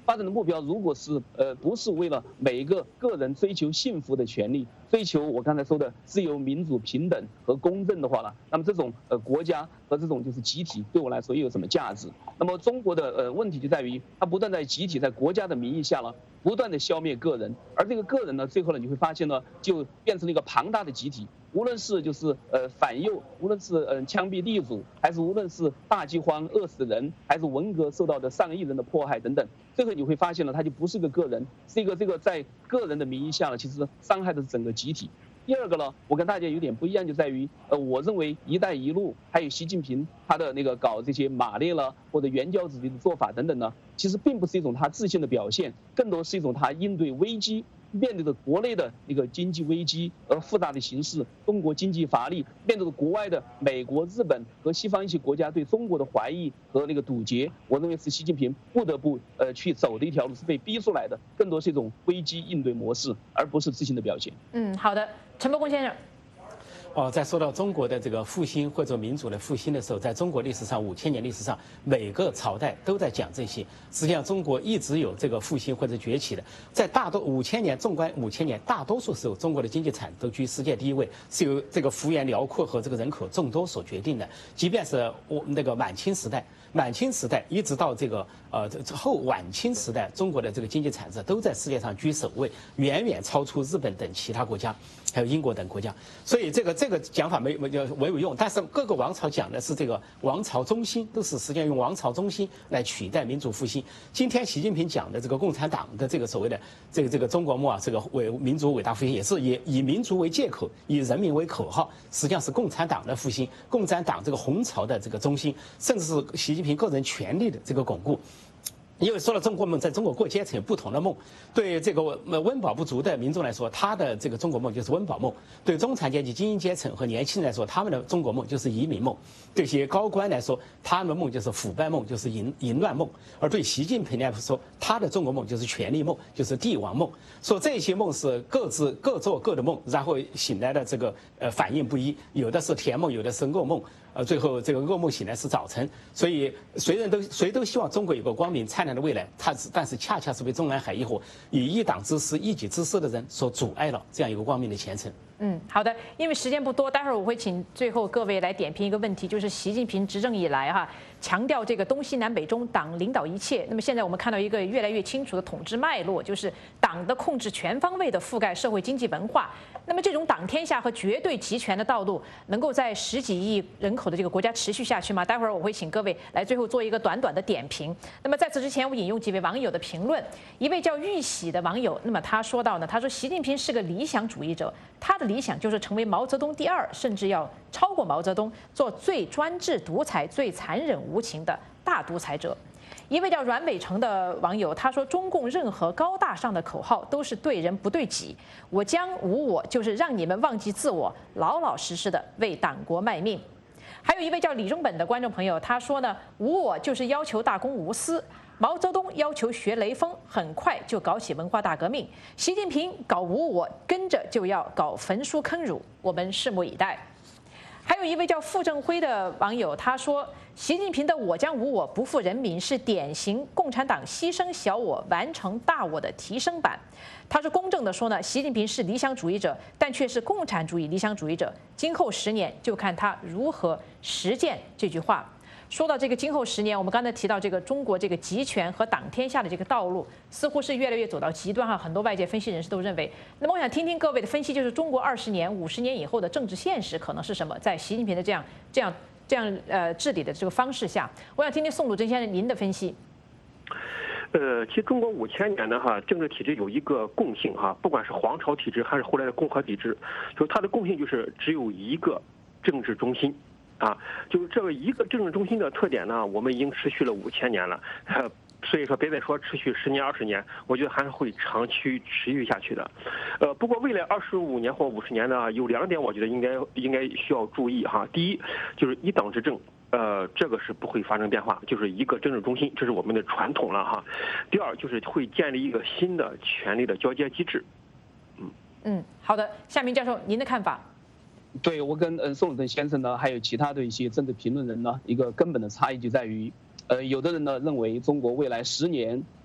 发展的目标如果是不是为了每一个个人追求幸福的权利，追求我刚才说的自由、民主、平等和公正的话呢，那么这种国家和这种就是集体对我来说又有什么价值？那么中国的问题就在于，它不断在集体、在国家的名义下呢，不断的消灭个人，而这个个人呢，最后呢，你会发现呢，就变成了一个庞大的集体。无论是就是反右，无论是枪毙地主，还是无论是大饥荒饿死人，还是文革受到的上亿人的迫害等等，最后你会发现呢，它就不是个个人，是一个这个在个人的名义下呢，其实伤害的是整个集体。第二个呢，我跟大家有点不一样，就在于我认为“一带一路”还有习近平他的那个搞这些马列了或者原教旨主义的做法等等呢，其实并不是一种他自信的表现，更多是一种他应对危机。面对着国内的一个经济危机而复杂的形势，中国经济乏力，面对着国外的美国、日本和西方一些国家对中国的怀疑和那个堵截，我认为是习近平不得不去走的一条路，是被逼出来的，更多是一种危机应对模式，而不是自信的表现。 好的，陈伯公先生。 在说到中国的这个复兴或者民主的复兴的时候，在中国历史上5000年历史上，每个朝代都在讲这些。实际上，中国一直有这个复兴或者崛起的。在5000年，纵观5000年，大多数时候，中国的经济产值都居世界第一位，是由这个幅员辽阔和这个人口众多所决定的。即便是那个满清时代一直到这个后晚清时代，中国的这个经济产值都在世界上居首位，远远超出日本等其他国家，还有英国等国家。所以这个讲法没有用，但是各个王朝讲的是这个王朝中心，都是实际上用王朝中心来取代民主复兴。今天习近平讲的这个共产党的这个所谓的这个中国梦啊，这个民族伟大复兴，也是以民族为借口，以人民为口号，实际上是共产党的复兴，共产党这个红潮的这个中心，甚至是习近平个人权力的这个巩固。因为说了中国梦，在中国各阶层有不同的梦。对这个温饱不足的民众来说，他的这个中国梦就是温饱梦；对中产阶级、精英阶层和年轻人来说，他们的中国梦就是移民梦；对些高官来说，他们的梦就是腐败梦，就是淫乱梦；而对习近平来说，他的中国梦就是权力梦，就是帝王梦。说这些梦是各做各的梦，然后醒来的这个反应不一，有的是甜梦，有的是噩梦。最后这个噩梦醒来是早晨，所以谁都希望中国有个光明灿烂的未来，但是恰恰是被中南海一伙以一党之私、一己之私的人所阻碍了这样一个光明的前程。 好的，因为时间不多，待会儿我会请最后各位来点评一个问题，就是习近平执政以来强调这个东西南北中党领导一切。那么现在我们看到一个越来越清楚的统治脉络，就是党的控制全方位的覆盖社会经济文化。那么这种党天下和绝对集权的道路，能够在10几亿人口的这个国家持续下去吗？待会儿我会请各位来最后做一个短短的点评。那么在此之前，我引用几位网友的评论。一位叫玉喜的网友，那么他说到呢，他说习近平是个理想主义者，他的理想就是成为毛泽东第2，甚至要超过毛泽东，做最专制独裁、最残忍无情的大独裁者。一位叫阮伟成的网友，他说中共任何高大上的口号都是对人不对己，我将无我，就是让你们忘记自我，老老实实的为党国卖命。还有一位叫李中本的观众朋友，他说呢，无我就是要求大公无私。毛泽东要求学雷锋，很快就搞起文化大革命。习近平搞无我，跟着就要搞焚书坑儒，我们拭目以待。还有一位叫傅正辉的网友，他说习近平的我将无我不负人民是典型共产党牺牲小我完成大我的提升版。他说公正的说呢，习近平是理想主义者，但却是共产主义理想主义者。今后10年就看他如何实践这句话。说到这个今后10年，我们刚才提到这个中国这个集权和党天下的这个道路，似乎是越来越走到极端很多外界分析人士都认为。那么我想听听各位的分析，就是中国20年、50年以后的政治现实可能是什么？在习近平的这样治理的这个方式下，我想听听宋鲁珍先生您的分析。 其实中国5000年呢政治体制有一个共性不管是皇朝体制还是后来的共和体制，就是它的共性就是只有一个政治中心。就是这个一个政治中心的特点呢，我们已经持续了5000年了，所以说别再说持续10年、20年，我觉得还是会长期持续下去的。不过未来25年或50年呢，有2点我觉得应该需要注意第一就是一党执政。这个是不会发生变化，就是一个政治中心，这是我们的传统了第二就是会建立一个新的权力的交接机制。 好的，夏明教授，您的看法？ 对，我跟宋鲁珍先生呢，还有其他的一些政治评论人呢，一个根本的差异就在于，有的人呢认为中国未来10年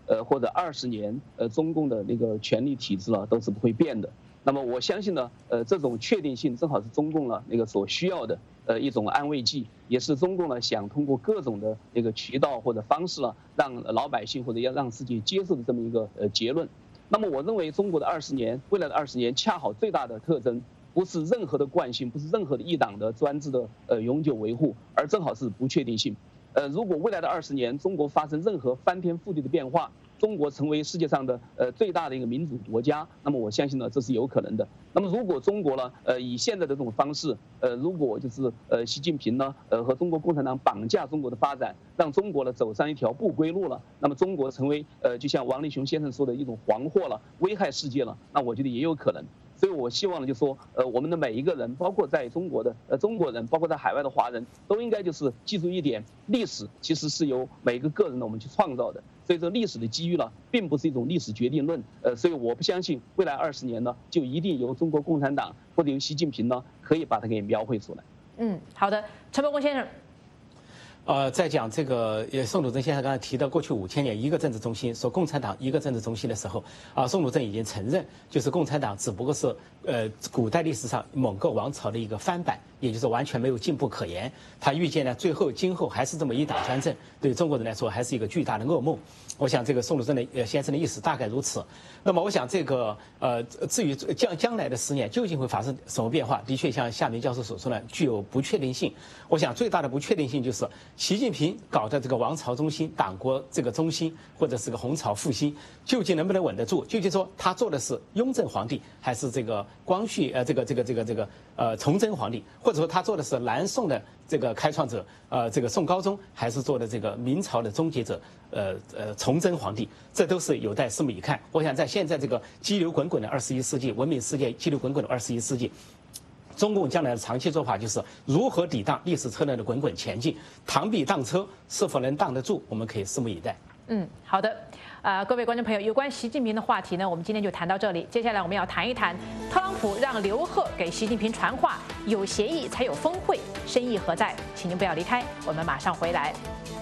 或者20年，中共的那个权力体制呢都是不会变的。那么我相信呢，这种确定性正好是中共呢那个所需要的一种安慰剂，也是中共呢想通过各种的那个渠道或者方式呢，让老百姓或者要让世界接受的这么一个结论。那么我认为中国的20年，未来的20年，恰好最大的特征不是任何的惯性，不是任何的一党的专制的永久维护，而正好是不确定性。如果未来的20年中国发生任何翻天覆地的变化，中国成为世界上的最大的一个民主国家，那么我相信呢这是有可能的。那么如果中国呢以现在的这种方式，如果就是习近平呢和中国共产党绑架中国的发展，让中国呢走上一条不归路了，那么中国成为就像王立雄先生说的一种黄祸了，危害世界了，那我觉得也有可能。所以我希望呢，就说我们的每一个人，包括在中国的中国人，包括在海外的华人，都应该就是记住一点：历史其实是由每个个人呢我们去创造的。所以这历史的机遇呢，并不是一种历史决定论。所以我不相信未来20年呢，就一定由中国共产党或者由习近平呢，可以把它给描绘出来。 好的，陈伯公先生。 在讲这个，宋鲁珍先生刚才提到过去5000年一个政治中心，说共产党一个政治中心的时候，宋鲁珍已经承认，就是共产党只不过是古代历史上蒙古王朝的一个翻版，也就是完全没有进步可言。他预见呢，今后还是这么一党专政，对中国人来说还是一个巨大的噩梦。我想这个宋鲁珍的先生的意思大概如此。那么我想这个至于将来的10年究竟会发生什么变化，的确像夏明教授所说的，具有不确定性。我想最大的不确定性就是习近平搞的这个王朝中心、党国这个中心，或者是个洪朝复兴，究竟能不能稳得住？究竟说他做的是雍正皇帝，还是这个光绪崇祯皇帝，或者说他做的是南宋的这个开创者这个宋高宗，还是做的这个明朝的终结者崇祯皇帝？这都是有待拭目以看。我想在现在这个激流滚滚的21世纪，文明世界激流滚滚的21世纪。中共将来的长期做法就是如何抵挡历史车轮的滚滚前进，螳臂当车是否能挡得住，我们可以拭目以待。 好的，各位观众朋友，有关习近平的话题呢，我们今天就谈到这里。接下来我们要谈一谈特朗普让刘鹤给习近平传话，有协议才有峰会，深意何在？请您不要离开，我们马上回来。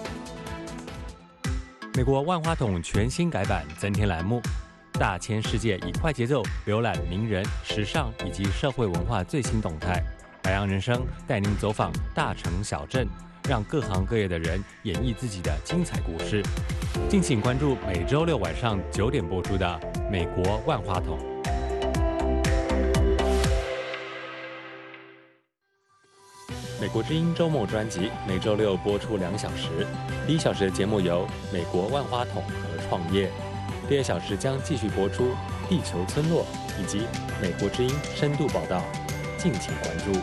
美国万花筒全新改版增添栏目。大千世界以快节奏浏览名人、时尚以及社会文化最新动态。海洋人生带您走访大城小镇，让各行各业的人演绎自己的精彩故事。敬请关注每周6晚上9点播出的《美国万花筒》。美国之音周末专辑每周6播出2小时，第1小时的节目由美国万花筒和创业。第2小时将继续播出地球村落以及美国之音深度报道，敬请关注。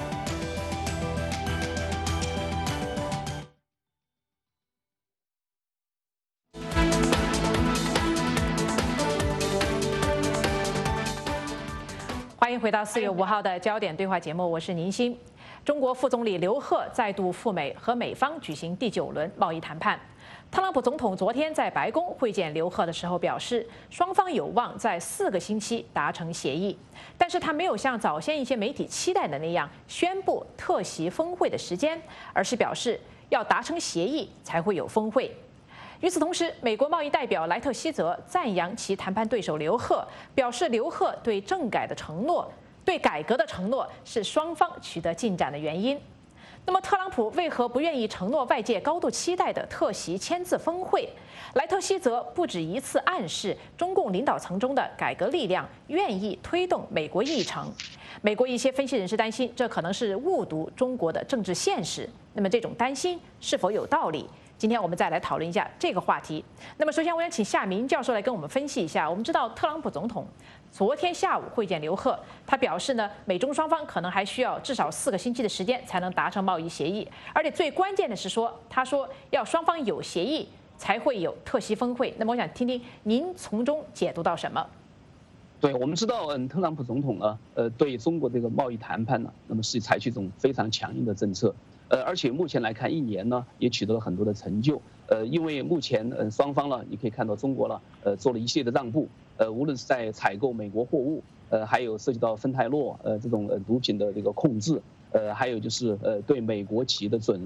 欢迎回到4月5号的焦点对话节目，我是宁欣。中国副总理刘鹤再度赴美，和美方举行第9轮贸易谈判。特朗普总统昨天在白宫会见刘鹤的时候表示，双方有望在4个星期达成协议，但是他没有像早先一些媒体期待的那样宣布特席峰会的时间，而是表示要达成协议才会有峰会。与此同时，美国贸易代表莱特希泽赞扬其谈判对手刘鹤，表示刘鹤对政改的承诺、对改革的承诺是双方取得进展的原因。那么，特朗普为何不愿意承诺外界高度期待的特席签字峰会？莱特希泽不止一次暗示中共领导层中的改革力量愿意推动美国议程。美国一些分析人士担心，这可能是误读中国的政治现实。那么，这种担心是否有道理？今天我们再来讨论一下这个话题。那么，首先我想请夏明教授来跟我们分析一下。我们知道，特朗普总统昨天下午会见刘鹤，他表示呢，美中双方可能还需要至少4个星期的时间才能达成贸易协议，而且最关键的是说，他说要双方有协议才会有特席峰会。那么，我想听听您从中解读到什么？ 对，我们知道，特朗普总统呢，对中国这个贸易谈判呢，那么是采取一种非常强硬的政策。而且目前来看，1年呢也取得了很多的成就。因为目前双方呢，你可以看到中国呢，做了一系列的让步。无论是在采购美国货物，还有涉及到芬太诺这种毒品的这个控制，还有就是对美国企业的准入，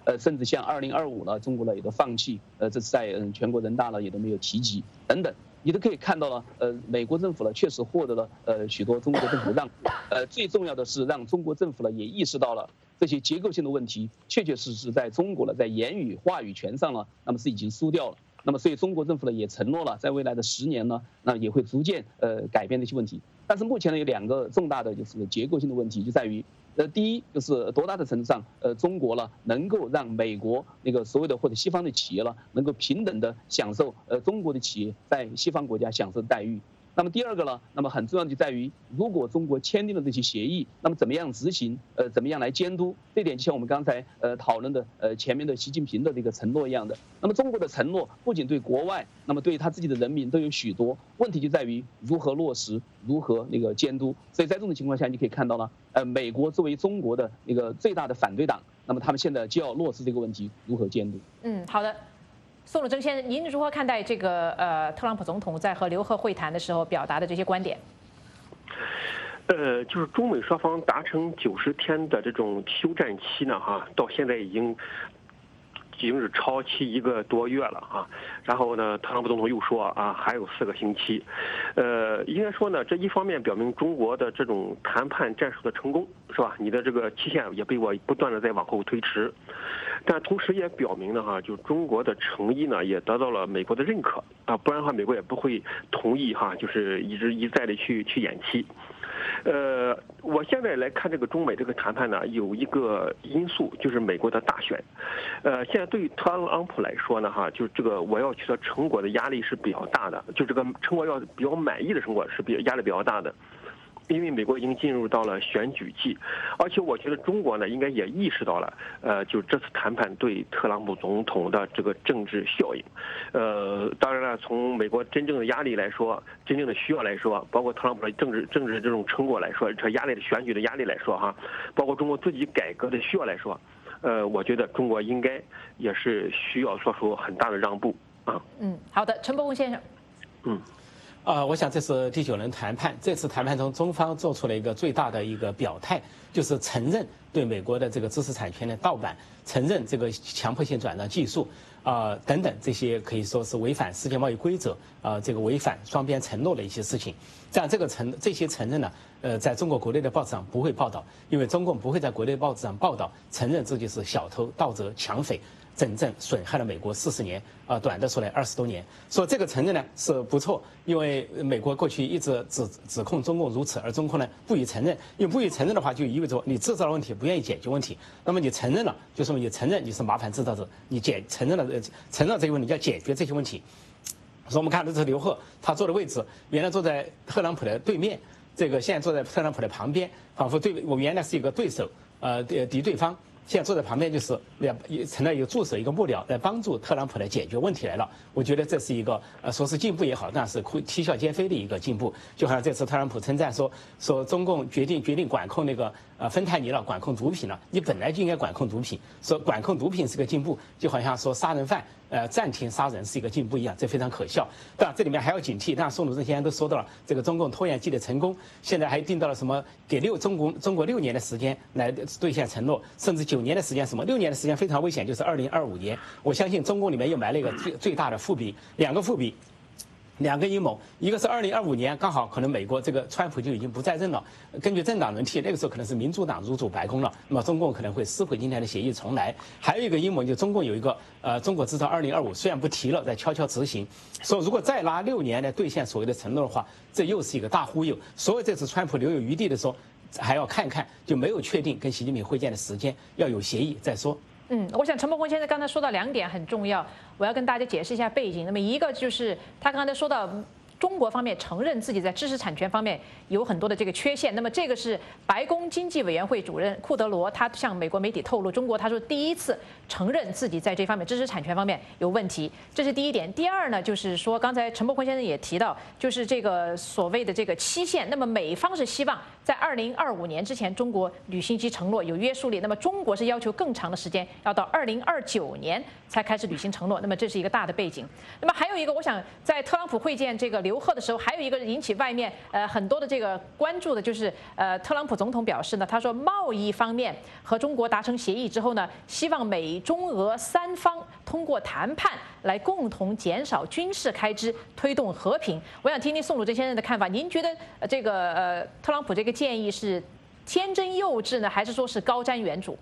甚至像2025了，中国呢也都放弃，这是在全国人大呢也都没有提及等等。你都可以看到了，美国政府呢确实获得了许多中国政府的让步，最重要的是让中国政府呢也意识到了这些结构性的问题，确确实实在中国呢在言语话语权上呢，那么是已经输掉了。那么所以中国政府呢也承诺了，在未来的10年呢，那也会逐渐改变这些问题。但是目前呢有2个重大的就是结构性的问题，就在于。第一就是多大的程度上，中国呢能够让美国那个所谓的或者西方的企业呢，能够平等的享受中国的企业在西方国家享受的待遇。那么第2个呢，那么很重要的就在于，如果中国签订了这些协议，那么怎么样执行？怎么样来监督？这点就像我们刚才讨论的前面的习近平的这个承诺一样的。那么中国的承诺不仅对国外，那么对他自己的人民都有许多问题，就在于如何落实，如何那个监督。所以在这种情况下，你可以看到呢，美国作为中国的那个最大的反对党，那么他们现在就要落实这个问题，如何监督？ 好的。宋鲁征先生，您如何看待这个特朗普总统在和刘鹤会谈的时候表达的这些观点？ 就是中美双方达成90天的这种休战期呢，到现在已经是超期1个多月了啊。然后呢，特朗普总统又说还有4个星期。应该说呢，这一方面表明中国的这种谈判战术的成功，是吧？你的这个期限也被我不断的在往后推迟。但同时也表明呢，就中国的诚意呢，也得到了美国的认可啊，不然的话，美国也不会同意就是一再的去延期。我现在来看这个中美这个谈判呢，有一个因素就是美国的大选。现在对于特朗普来说呢，就这个我要取得成果的压力是比较大的，就这个成果要比较满意的成果是压力比较大的。因为美国已经进入到了选举季，而且我觉得中国呢应该也意识到了，就这次谈判对特朗普总统的这个政治效应。当然了，从美国真正的压力来说，真正的需要来说，包括特朗普的政治这种成果来说，这压力的选举的压力来说包括中国自己改革的需要来说，我觉得中国应该也是需要做出很大的让步啊。 好的，陈伯宏先生。 我想这是第9轮谈判。这次谈判中，中方做出了一个最大的一个表态，就是承认对美国的这个知识产权的盗版，承认这个强迫性转让技术等等这些可以说是违反世界贸易规则这个违反双边承诺的一些事情。这样这些承认呢，在中国国内的报纸上不会报道，因为中共不会在国内报纸上报道承认自己是小偷、盗贼、抢匪。真正损害了美国40年，短的说来20多年。说这个承认呢是不错，因为美国过去一直指控中共如此，而中共呢不予承认。因为不予承认的话，就意味着你制造了问题，不愿意解决问题。那么你承认了，就说明你承认你是麻烦制造者，你承认了这个问题，要解决这些问题。所以我们看到这是刘鹤，他坐的位置原来坐在特朗普的对面，这个现在坐在特朗普的旁边，仿佛我原来是一个对手，敌对方。现在坐在旁边就是成了一个助手、一个幕僚，来帮助特朗普来解决问题来了。我觉得这是一个说是进步也好，但是啼笑皆非的一个进步。就好像这次特朗普称赞说中共决定管控那个芬太尼了，管控毒品了。你本来就应该管控毒品，说管控毒品是个进步，就好像说杀人犯暂停杀人是一个进步一样，这非常可笑。当然这里面还要警惕，当然宋鲁征先生都说到了这个中共拖延季的成功，现在还定到了什么给中国6年的时间来兑现承诺，甚至9年的时间，什么6年的时间非常危险，就是2025年。我相信中共里面又埋了一个最大的伏笔，2个伏笔。2个阴谋，一个是2025年，刚好可能美国这个川普就已经不在任了，根据政党轮替，那个时候可能是民主党入主白宫了，那么中共可能会撕毁今天的协议重来。还有一个阴谋，就中共有一个中国制造2025，虽然不提了，在悄悄执行，说如果再拉6年来兑现所谓的承诺的话，这又是一个大忽悠。所以这次川普留有余地的说，还要看看，就没有确定跟习近平会见的时间，要有协议再说。 我想陈伯宏先生刚才说到2点很重要，我要跟大家解释一下背景。那么一个就是他刚才说到中国方面承认自己在知识产权方面有很多的这个缺陷，那么这个是白宫经济委员会主任库德罗他向美国媒体透露，中国他说第一次承认自己在这方面知识产权方面有问题，这是第一点。第二呢，就是说刚才陈伯宏先生也提到，就是这个所谓的这个期限，那么美方是希望在2025年之前，中国履行其承诺有约束力。那么中国是要求更长的时间，要到2029年才开始履行承诺。那么这是一个大的背景。那么还有一个，我想在特朗普会见这个刘鹤的时候，还有一个引起外面很多的这个关注的，就是特朗普总统表示呢，他说贸易方面和中国达成协议之后呢，希望美中俄三方通过谈判来共同减少军事开支，推动和平。我想听听宋鲁珍先生的看法。您觉得这个特朗普这个建议是天真幼稚呢，还是说是高瞻远瞩？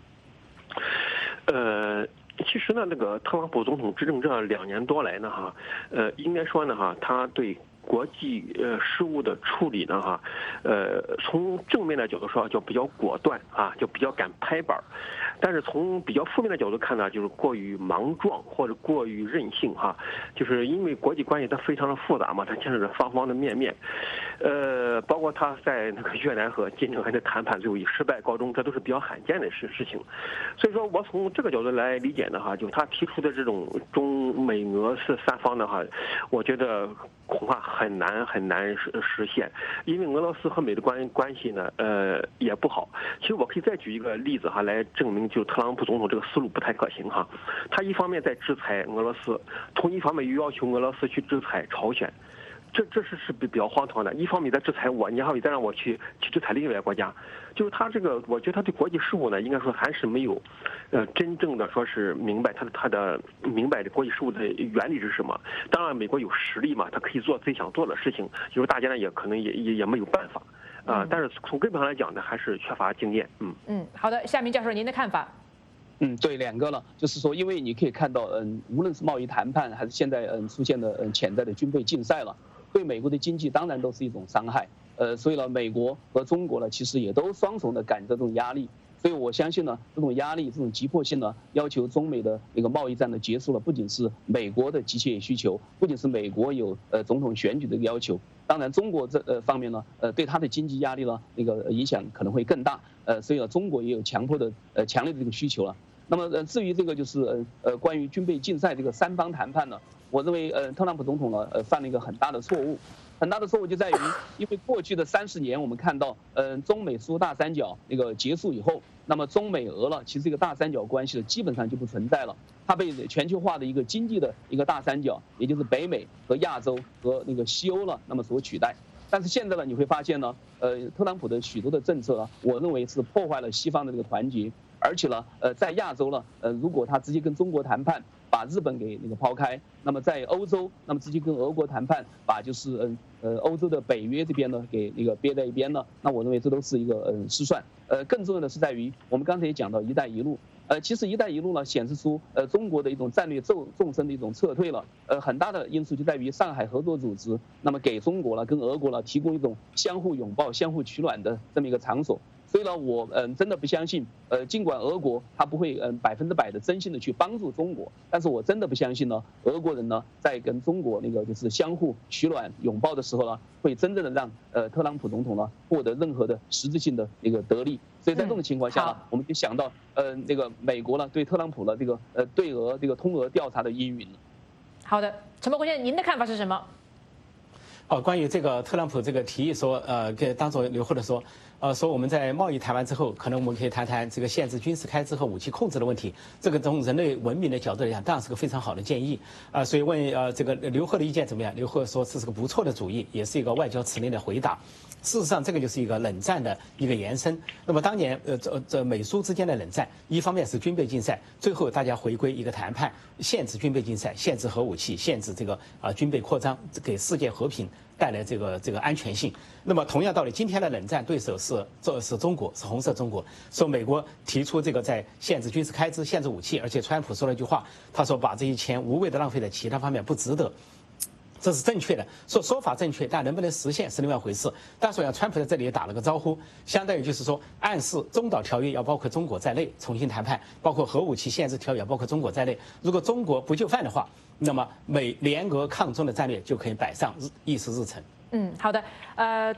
其实呢，那个特朗普总统执政这2年多来呢，应该说呢，他对国际事务的处理呢，从正面的角度说就比较果断就比较敢拍板。但是从比较负面的角度看呢，就是过于莽撞或者过于任性就是因为国际关系它非常的复杂嘛，它牵扯着方方的面面，包括他在那个越南和金正恩的谈判最后以失败告终，这都是比较罕见的事情。所以说我从这个角度来理解呢就他提出的这种中美俄是三方的我觉得恐怕很难实现，因为俄罗斯和美的关系呢也不好。其实我可以再举一个例子来证明，就特朗普总统这个思路不太可行他一方面在制裁俄罗斯，同一方面又要求俄罗斯去制裁朝鲜。这是比较荒唐的。一方面在制裁我，你还再让我去制裁另外一个国家，就是他这个，我觉得他对国际事务呢，应该说还是没有，真正的说是明白他的明白这国际事务的原理是什么。当然，美国有实力嘛，他可以做自己想做的事情，就是大家呢也可能也没有办法但是从根本上来讲呢，还是缺乏经验。 好的，夏明教授，您的看法？ 对，2个了，就是说，因为你可以看到，无论是贸易谈判，还是现在出现的潜在的军备竞赛了，对美国的经济当然都是一种伤害。所以呢，美国和中国呢，其实也都双重的感觉这种压力。所以我相信呢，这种压力、这种急迫性呢，要求中美的那个贸易战的结束了，不仅是美国的急切需求，不仅是美国有总统选举的要求，当然中国这方面呢，对它的经济压力呢，那个影响可能会更大。所以呢，中国也有强烈的这个需求了。那么至于这个就是关于军备竞赛这个三方谈判呢，我认为特朗普总统呢犯了一个很大的错误。很大的错误就在于，因为过去的30年，我们看到，中美苏大三角那个结束以后，那么中美俄了，其实这个大三角关系呢，基本上就不存在了，它被全球化的一个经济的一个大三角，也就是北美和亚洲和那个西欧了，那么所取代。但是现在呢，你会发现呢，特朗普的许多的政策呢，我认为是破坏了西方的这个团结，而且呢，在亚洲呢，如果他直接跟中国谈判，把日本给那个抛开，那么在欧洲，那么直接跟俄国谈判，把就是欧洲的北约这边呢给那个憋在一边呢，那我认为这都是一个失算。更重要的是在于，我们刚才也讲到“一带一路”。其实“一带一路”呢，显示出中国的一种战略纵深的一种撤退了。很大的因素就在于上海合作组织，那么给中国了跟俄国了提供一种相互拥抱、相互取暖的这么一个场所。所以呢，我真的不相信，尽管俄国他不会100%的真心的去帮助中国，但是我真的不相信呢，俄国人呢在跟中国那个就是相互取暖拥抱的时候呢，会真正的让特朗普总统呢获得任何的实质性的那个得利。所以在这种情况下呢，我们就想到那个美国呢对特朗普的这个对俄这个通俄调查的阴云了。 好的，陈伯坤先生，您的看法是什么？ 关于这个特朗普这个提议说，当作刘鹤的说，说我们在贸易谈完之后，可能我们可以谈谈这个限制军事开支和武器控制的问题。这个从人类文明的角度来讲，当然是个非常好的建议所以问这个刘鹤的意见怎么样？刘鹤说这是个不错的主意，也是一个外交辞令的回答。事实上，这个就是一个冷战的一个延伸。那么当年这美苏之间的冷战，一方面是军备竞赛，最后大家回归一个谈判，限制军备竞赛，限制核武器，限制这个军备扩张，给世界和平带来这个安全性。那么同样道理，今天的冷战对手是中国，是红色中国。说美国提出这个在限制军事开支、限制武器，而且川普说了一句话，他说把这些钱无谓的浪费在其他方面不值得。这是正确的，说法正确，但能不能实现是另外一回事。但是川普在这里也打了个招呼，相当于就是说暗示中导条约要包括中国在内重新谈判，包括核武器限制条约要包括中国在内。如果中国不就范的话，那么美联俄抗中的战略就可以摆上议事日程。 好的，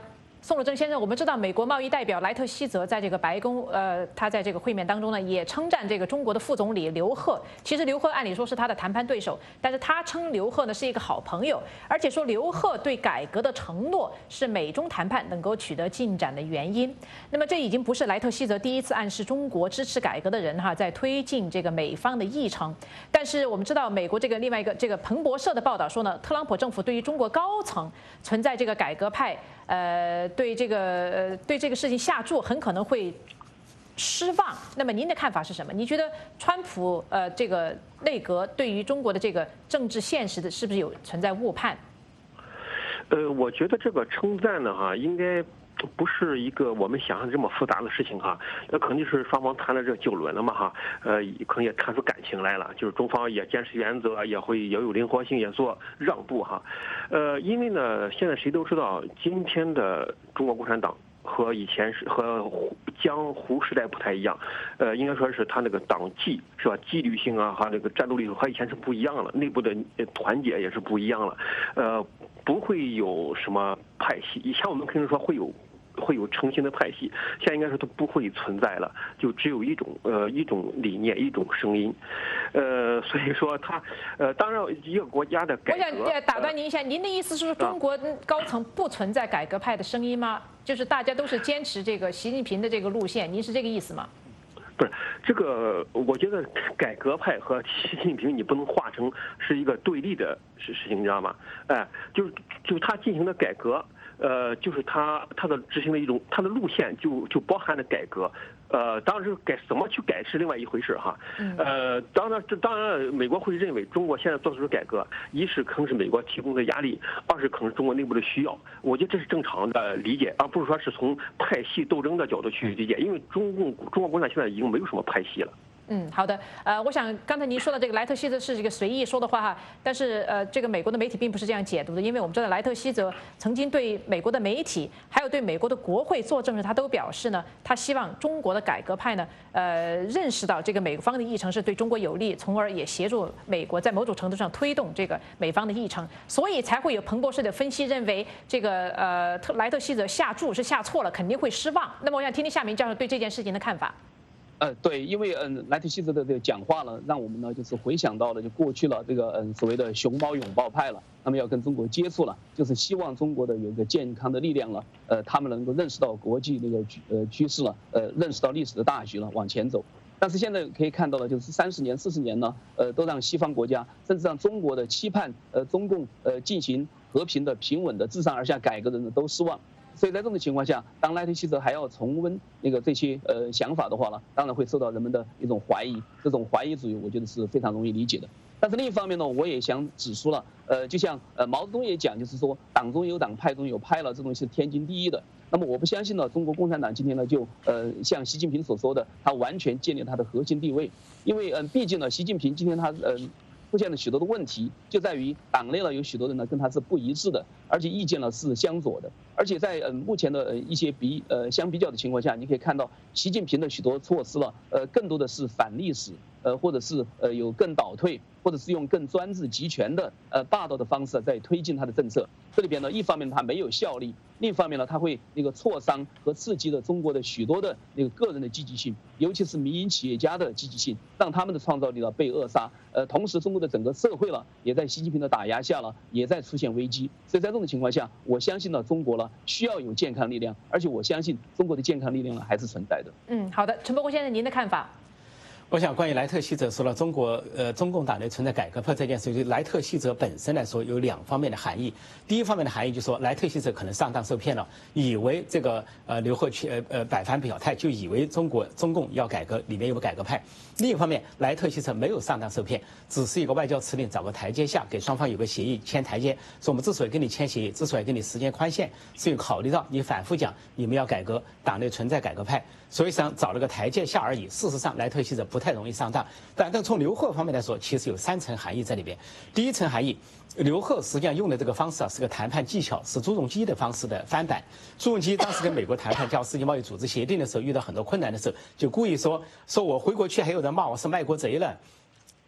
宋鲁正先生，我们知道美国贸易代表莱特希泽在这个白宫，他在这个会面当中呢，也称赞这个中国的副总理刘鹤。其实刘鹤按理说是他的谈判对手，但是他称刘鹤呢是一个好朋友，而且说刘鹤对改革的承诺是美中谈判能够取得进展的原因。那么这已经不是莱特希泽第一次暗示中国支持改革的人在推进这个美方的议程。但是我们知道，美国这个另外一个这个彭博社的报道说呢，特朗普政府对于中国高层存在这个改革派，对这个事情下注，很可能会失望。那么您的看法是什么？你觉得川普这个内阁对于中国的这个政治现实的是不是有存在误判？ 我觉得这个称赞呢应该不是一个我们想象这么复杂的事情那肯定是双方谈了这9轮了嘛可能也看出感情来了，就是中方也坚持原则，也有灵活性，也做让步因为呢，现在谁都知道，今天的中国共产党和以前和江湖时代不太一样，应该说是他那个党纪是吧，纪律性和那个战斗力和以前是不一样了，内部的团结也是不一样了，不会有什么派系。以前我们可能说会有成型的派系，现在应该说都不会存在了，就只有一种理念，一种声音，所以说当然一个国家的改革， 我想打断您一下，您的意思是说中国高层不存在改革派的声音吗？就是大家都是坚持这个习近平的这个路线，您是这个意思吗？ 不是这个，我觉得改革派和习近平你不能化成是一个对立的事情，你知道吗？就是他进行的改革。就是他的执行的一种，他的路线就包含了改革，当然怎么去改是另外一回事当然美国会认为中国现在做出的改革，一是可能是美国提供的压力，二是可能是中国内部的需要，我觉得这是正常的理解，而不是说是从派系斗争的角度去理解，因为中国共产党现在已经没有什么派系了。 好的，我想刚才您说的这个莱特希泽是一个随意说的话但是这个美国的媒体并不是这样解读的，因为我们知道莱特希泽曾经对美国的媒体还有对美国的国会作证时，他都表示呢，他希望中国的改革派呢，认识到这个美方的议程是对中国有利，从而也协助美国在某种程度上推动这个美方的议程，所以才会有彭博社的分析认为这个莱特希泽下注是下错了，肯定会失望。那么我想听听夏明教授对这件事情的看法。 对，因为莱特希泽的这个讲话呢，让我们呢就是回想到了就过去了这个所谓的熊猫拥抱派了，他们要跟中国接触了，就是希望中国的有一个健康的力量了，他们能够认识到国际那个趋势了，认识到历史的大局了，往前走。但是现在可以看到的就是30年、40年呢，都让西方国家甚至让中国的期盼中共进行和平的、平稳的、自上而下改革的人都失望。所以在这种情况下，当莱特希泽还要重温这些想法的话呢，当然会受到人们的一种怀疑。这种怀疑主义，我觉得是非常容易理解的。但是另一方面呢，我也想指出了，就像毛泽东也讲，就是说党中有党，派中有派了，这东西是天经地义的。那么我不相信呢，中国共产党今天呢就像习近平所说的，他完全建立他的核心地位，因为毕竟呢，习近平今天他出现了许多的问题，就在于党内呢有许多人呢跟他是不一致的，而且意见呢是相左的，而且在目前的一些相比较的情况下，你可以看到习近平的许多措施了，更多的是反历史，或者是有更倒退，或者是用更专制集权的霸道的方式在推进他的政策。这里边呢，一方面他没有效力，另一方面呢，他会挫伤和刺激了中国的许多的个人的积极性，尤其是民营企业家的积极性，让他们的创造力呢被扼杀。同时中国的整个社会了也在习近平的打压下了也在出现危机。所以在这种情况下，我相信呢中国呢需要有健康力量，而且我相信中国的健康力量呢还是存在的。 好的，陈伯国先生，您的看法？ 我想，关于莱特希泽说了中共党内存在改革派这件事，就莱特希泽本身来说有2方面的含义。第一方面的含义就是说，莱特希泽可能上当受骗了，以为这个刘鹤百番表态，就以为中共要改革，里面有个改革派。另一方面，莱特希泽没有上当受骗，只是一个外交辞令，找个台阶下，给双方有个协议，签台阶。说我们之所以跟你签协议，之所以跟你时间宽限，是因为考虑到你反复讲你们要改革，党内存在改革派，所以想找了个台阶下而已。事实上，莱特希泽不太容易上当。但从刘鹤方面来说，其实有3层含义在里边。第一层含义，刘鹤实际上用的这个方式是个谈判技巧，是朱镕基的方式的翻版。朱镕基当时跟美国谈判叫世界贸易组织协定的时候，遇到很多困难的时候，就故意说我回国去还有人骂我是卖国贼了。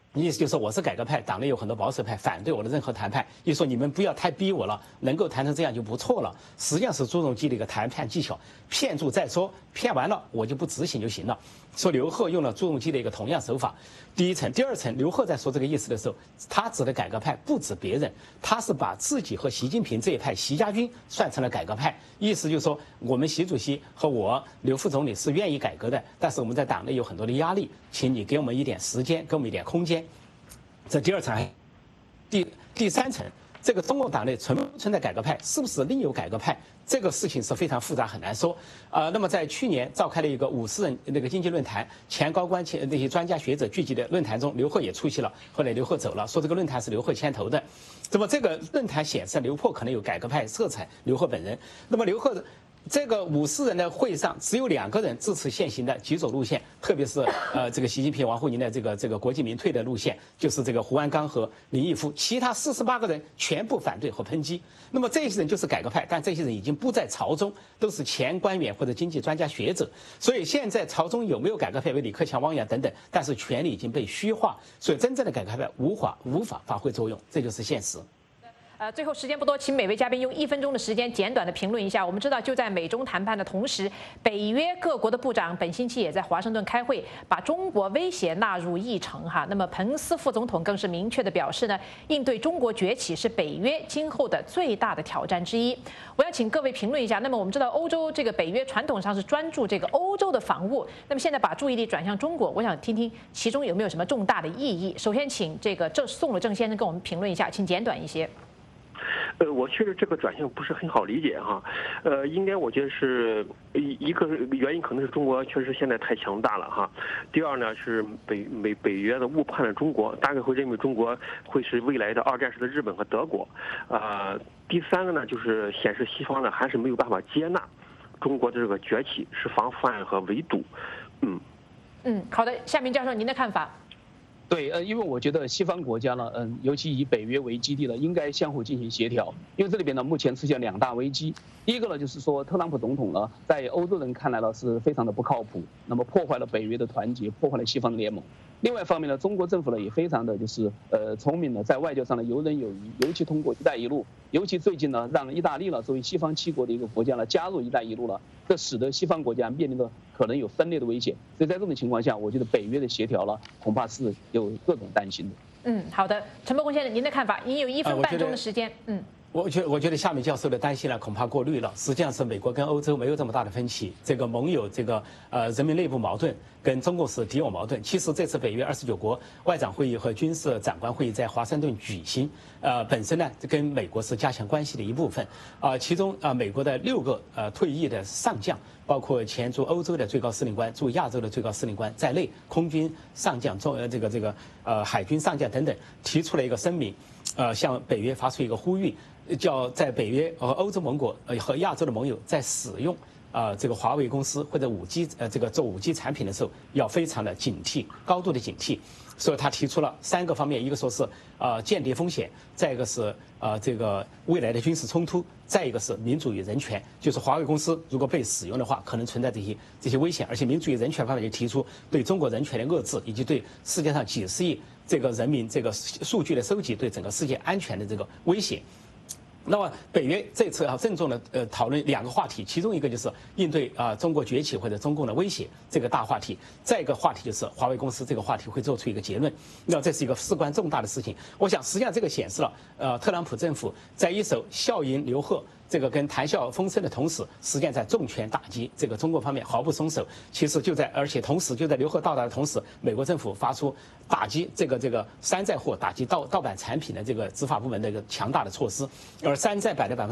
意思就是说我是改革派，党内有很多保守派反对我的任何谈判，一说你们不要太逼我了，能够谈成这样就不错了。实际上是朱镕基的一个谈判技巧，骗住再说，骗完了我就不执行就行了。说刘鹤用了朱镕基的一个同样手法，第一层、第二层，刘鹤在说这个意思的时候，他指的改革派不指别人，他是把自己和习近平这一派习家军算成了改革派，意思就是说我们习主席和我刘副总理是愿意改革的，但是我们在党内有很多的压力，请你给我们一点时间，给我们一点空间。这第二层，第三层，这个中共党内存不存在改革派，是不是另有改革派？这个事情是非常复杂，很难说。那么在去年召开了一个50人那个经济论坛，前高官、那些专家学者聚集的论坛中，刘鹤也出席了。后来刘鹤走了，说这个论坛是刘鹤牵头的。那么这个论坛显示刘鹤可能有改革派色彩，刘鹤本人。那么刘鹤这个50人的会上，只有2个人支持现行的极左路线，特别是这个习近平、王沪宁的这个国进民退的路线，就是这个胡鞍钢和林毅夫，其他48个人全部反对和抨击。那么这些人就是改革派，但这些人已经不在朝中，都是前官员或者经济专家学者。所以现在朝中有没有改革派，为李克强、汪洋等等，但是权力已经被虚化，所以真正的改革派无法发挥作用，这就是现实。 最后时间不多，请每位嘉宾用1分钟的时间简短的评论一下。我们知道，就在美中谈判的同时，北约各国的部长本星期也在华盛顿开会，把中国威胁纳入议程哈。那么彭斯副总统更是明确的表示呢，应对中国崛起是北约今后的最大的挑战之一。我要请各位评论一下。那么我们知道，欧洲这个北约传统上是专注这个欧洲的防务，那么现在把注意力转向中国，我想听听其中有没有什么重大的意义。首先，请这个宋了正先生跟我们评论一下，请简短一些。 我确实这个转向不是很好理解哈，应该我觉得是一个原因可能是中国确实现在太强大了哈，第二呢是北约的误判了中国，大概会认为中国会是未来的2战时的日本和德国，第三个呢就是显示西方呢还是没有办法接纳中国的这个崛起是防范和围堵， 好的，夏明教授您的看法。 对，因为我觉得西方国家呢，尤其以北约为基地呢，应该相互进行协调。因为这里边呢，目前出现2大危机。第一个呢，就是说特朗普总统呢，在欧洲人看来呢，是非常的不靠谱，那么破坏了北约的团结，破坏了西方的联盟。另外一方面呢，中国政府呢也非常的就是聪明的，在外交上呢游刃有余，尤其通过“一带一路”，尤其最近呢，让意大利呢作为西方7国的一个国家呢加入“一带一路”了，这使得西方国家面临的可能有分裂的危险。所以在这种情况下，我觉得北约的协调呢，恐怕是有各种担心的。 好的，陈伯宏先生，您的看法？您有1分半钟的时间。 我觉得夏明教授的担心呢，恐怕过虑了。实际上是美国跟欧洲没有这么大的分歧，这个盟友这个人民内部矛盾跟中共是敌我矛盾。其实这次北约29国外长会议和军事长官会议在华盛顿举行，本身呢跟美国是加强关系的一部分。其中美国的6个退役的上将，包括前驻欧洲的最高司令官、驻亚洲的最高司令官在内，空军上将、海军上将等等，提出了一个声明，向北约发出一个呼吁。叫在北约和欧洲盟国和亚洲的盟友在使用这个华为公司或者5G 做5G 产品的时候，要非常的警惕，高度的警惕。所以他提出了3个方面，一个说是间谍风险，再一个是这个未来的军事冲突，再一个是民主与人权。就是华为公司如果被使用的话，可能存在这些危险，而且民主与人权方面也提出对中国人权的遏制，以及对世界上几十亿这个人民这个数据的收集对整个世界安全的这个威胁。那么北约这次郑重的讨论2个话题，其中一个就是应对中国崛起或者中共的威胁这个大话题，再一个话题就是华为公司这个话题会做出一个结论。那这是一个事关重大的事情。我想实际上这个显示了特朗普政府在一手笑迎刘鹤这个跟谈笑风生的同时，实际上在重拳打击这个中国方面毫不松手。其实而且同时就在刘鹤到达的同时，美国政府发出打击这个山寨货、打击盗版产品的这个执法部门的一个强大的措施。而山寨版的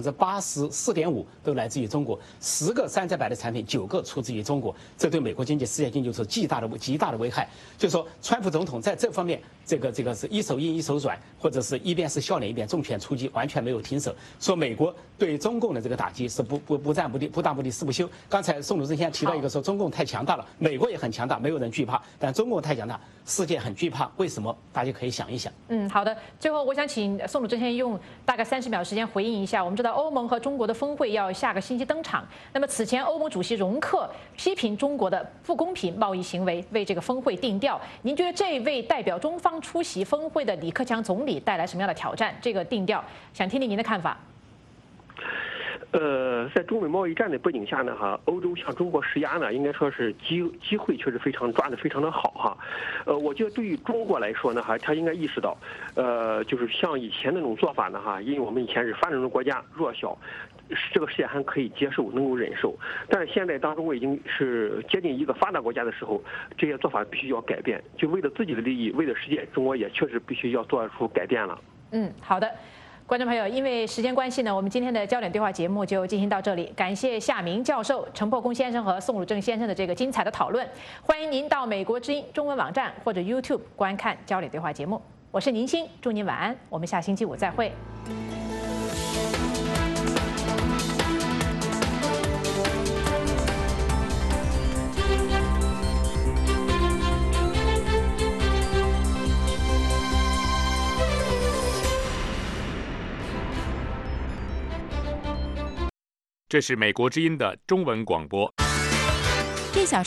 84.5%都来自于中国，10个山寨版的产品9个出自于中国，这对美国经济、世界经济是极大的危害。就是说，川普总统在这方面这个是一手硬一手软，或者是一边是笑脸一边重拳出击，完全没有停手。说美国对中中共的这个打击是不战不不不誓不休。刚才宋主任先生提到一个说中共太强大了，美国也很强大，没有人惧怕，但中共太强大，世界很惧怕。为什么？大家可以想一想。 好的。最后，我想请宋主任先生用大概30秒时间回应一下。我们知道欧盟和中国的峰会要下个星期登场，那么此前欧盟主席容克批评中国的不公平贸易行为，为这个峰会定调。您觉得这位代表中方出席峰会的李克强总理带来什么样的挑战？这个定调，想听听您的看法。 在中美贸易战的背景下呢，欧洲向中国施压呢，应该说是机会确实抓得非常的好哈。我觉得对于中国来说呢，他应该意识到，就是像以前那种做法呢，因为我们以前是发展中国家，弱小，这个事情还可以接受，能够忍受。但是现在当中国已经是接近一个发达国家的时候，这些做法必须要改变，就为了自己的利益，为了世界，中国也确实必须要做出改变了。 好的。观众朋友，因为时间关系呢，我们今天的焦点对话节目就进行到这里。感谢夏明教授、陈破公先生和宋汝正先生的这个精彩的讨论。欢迎您到美国之音中文网站或者 YouTube 观看焦点对话节目。我是宁欣，祝您晚安，我们下星期五再会。 这是美国之音的中文广播。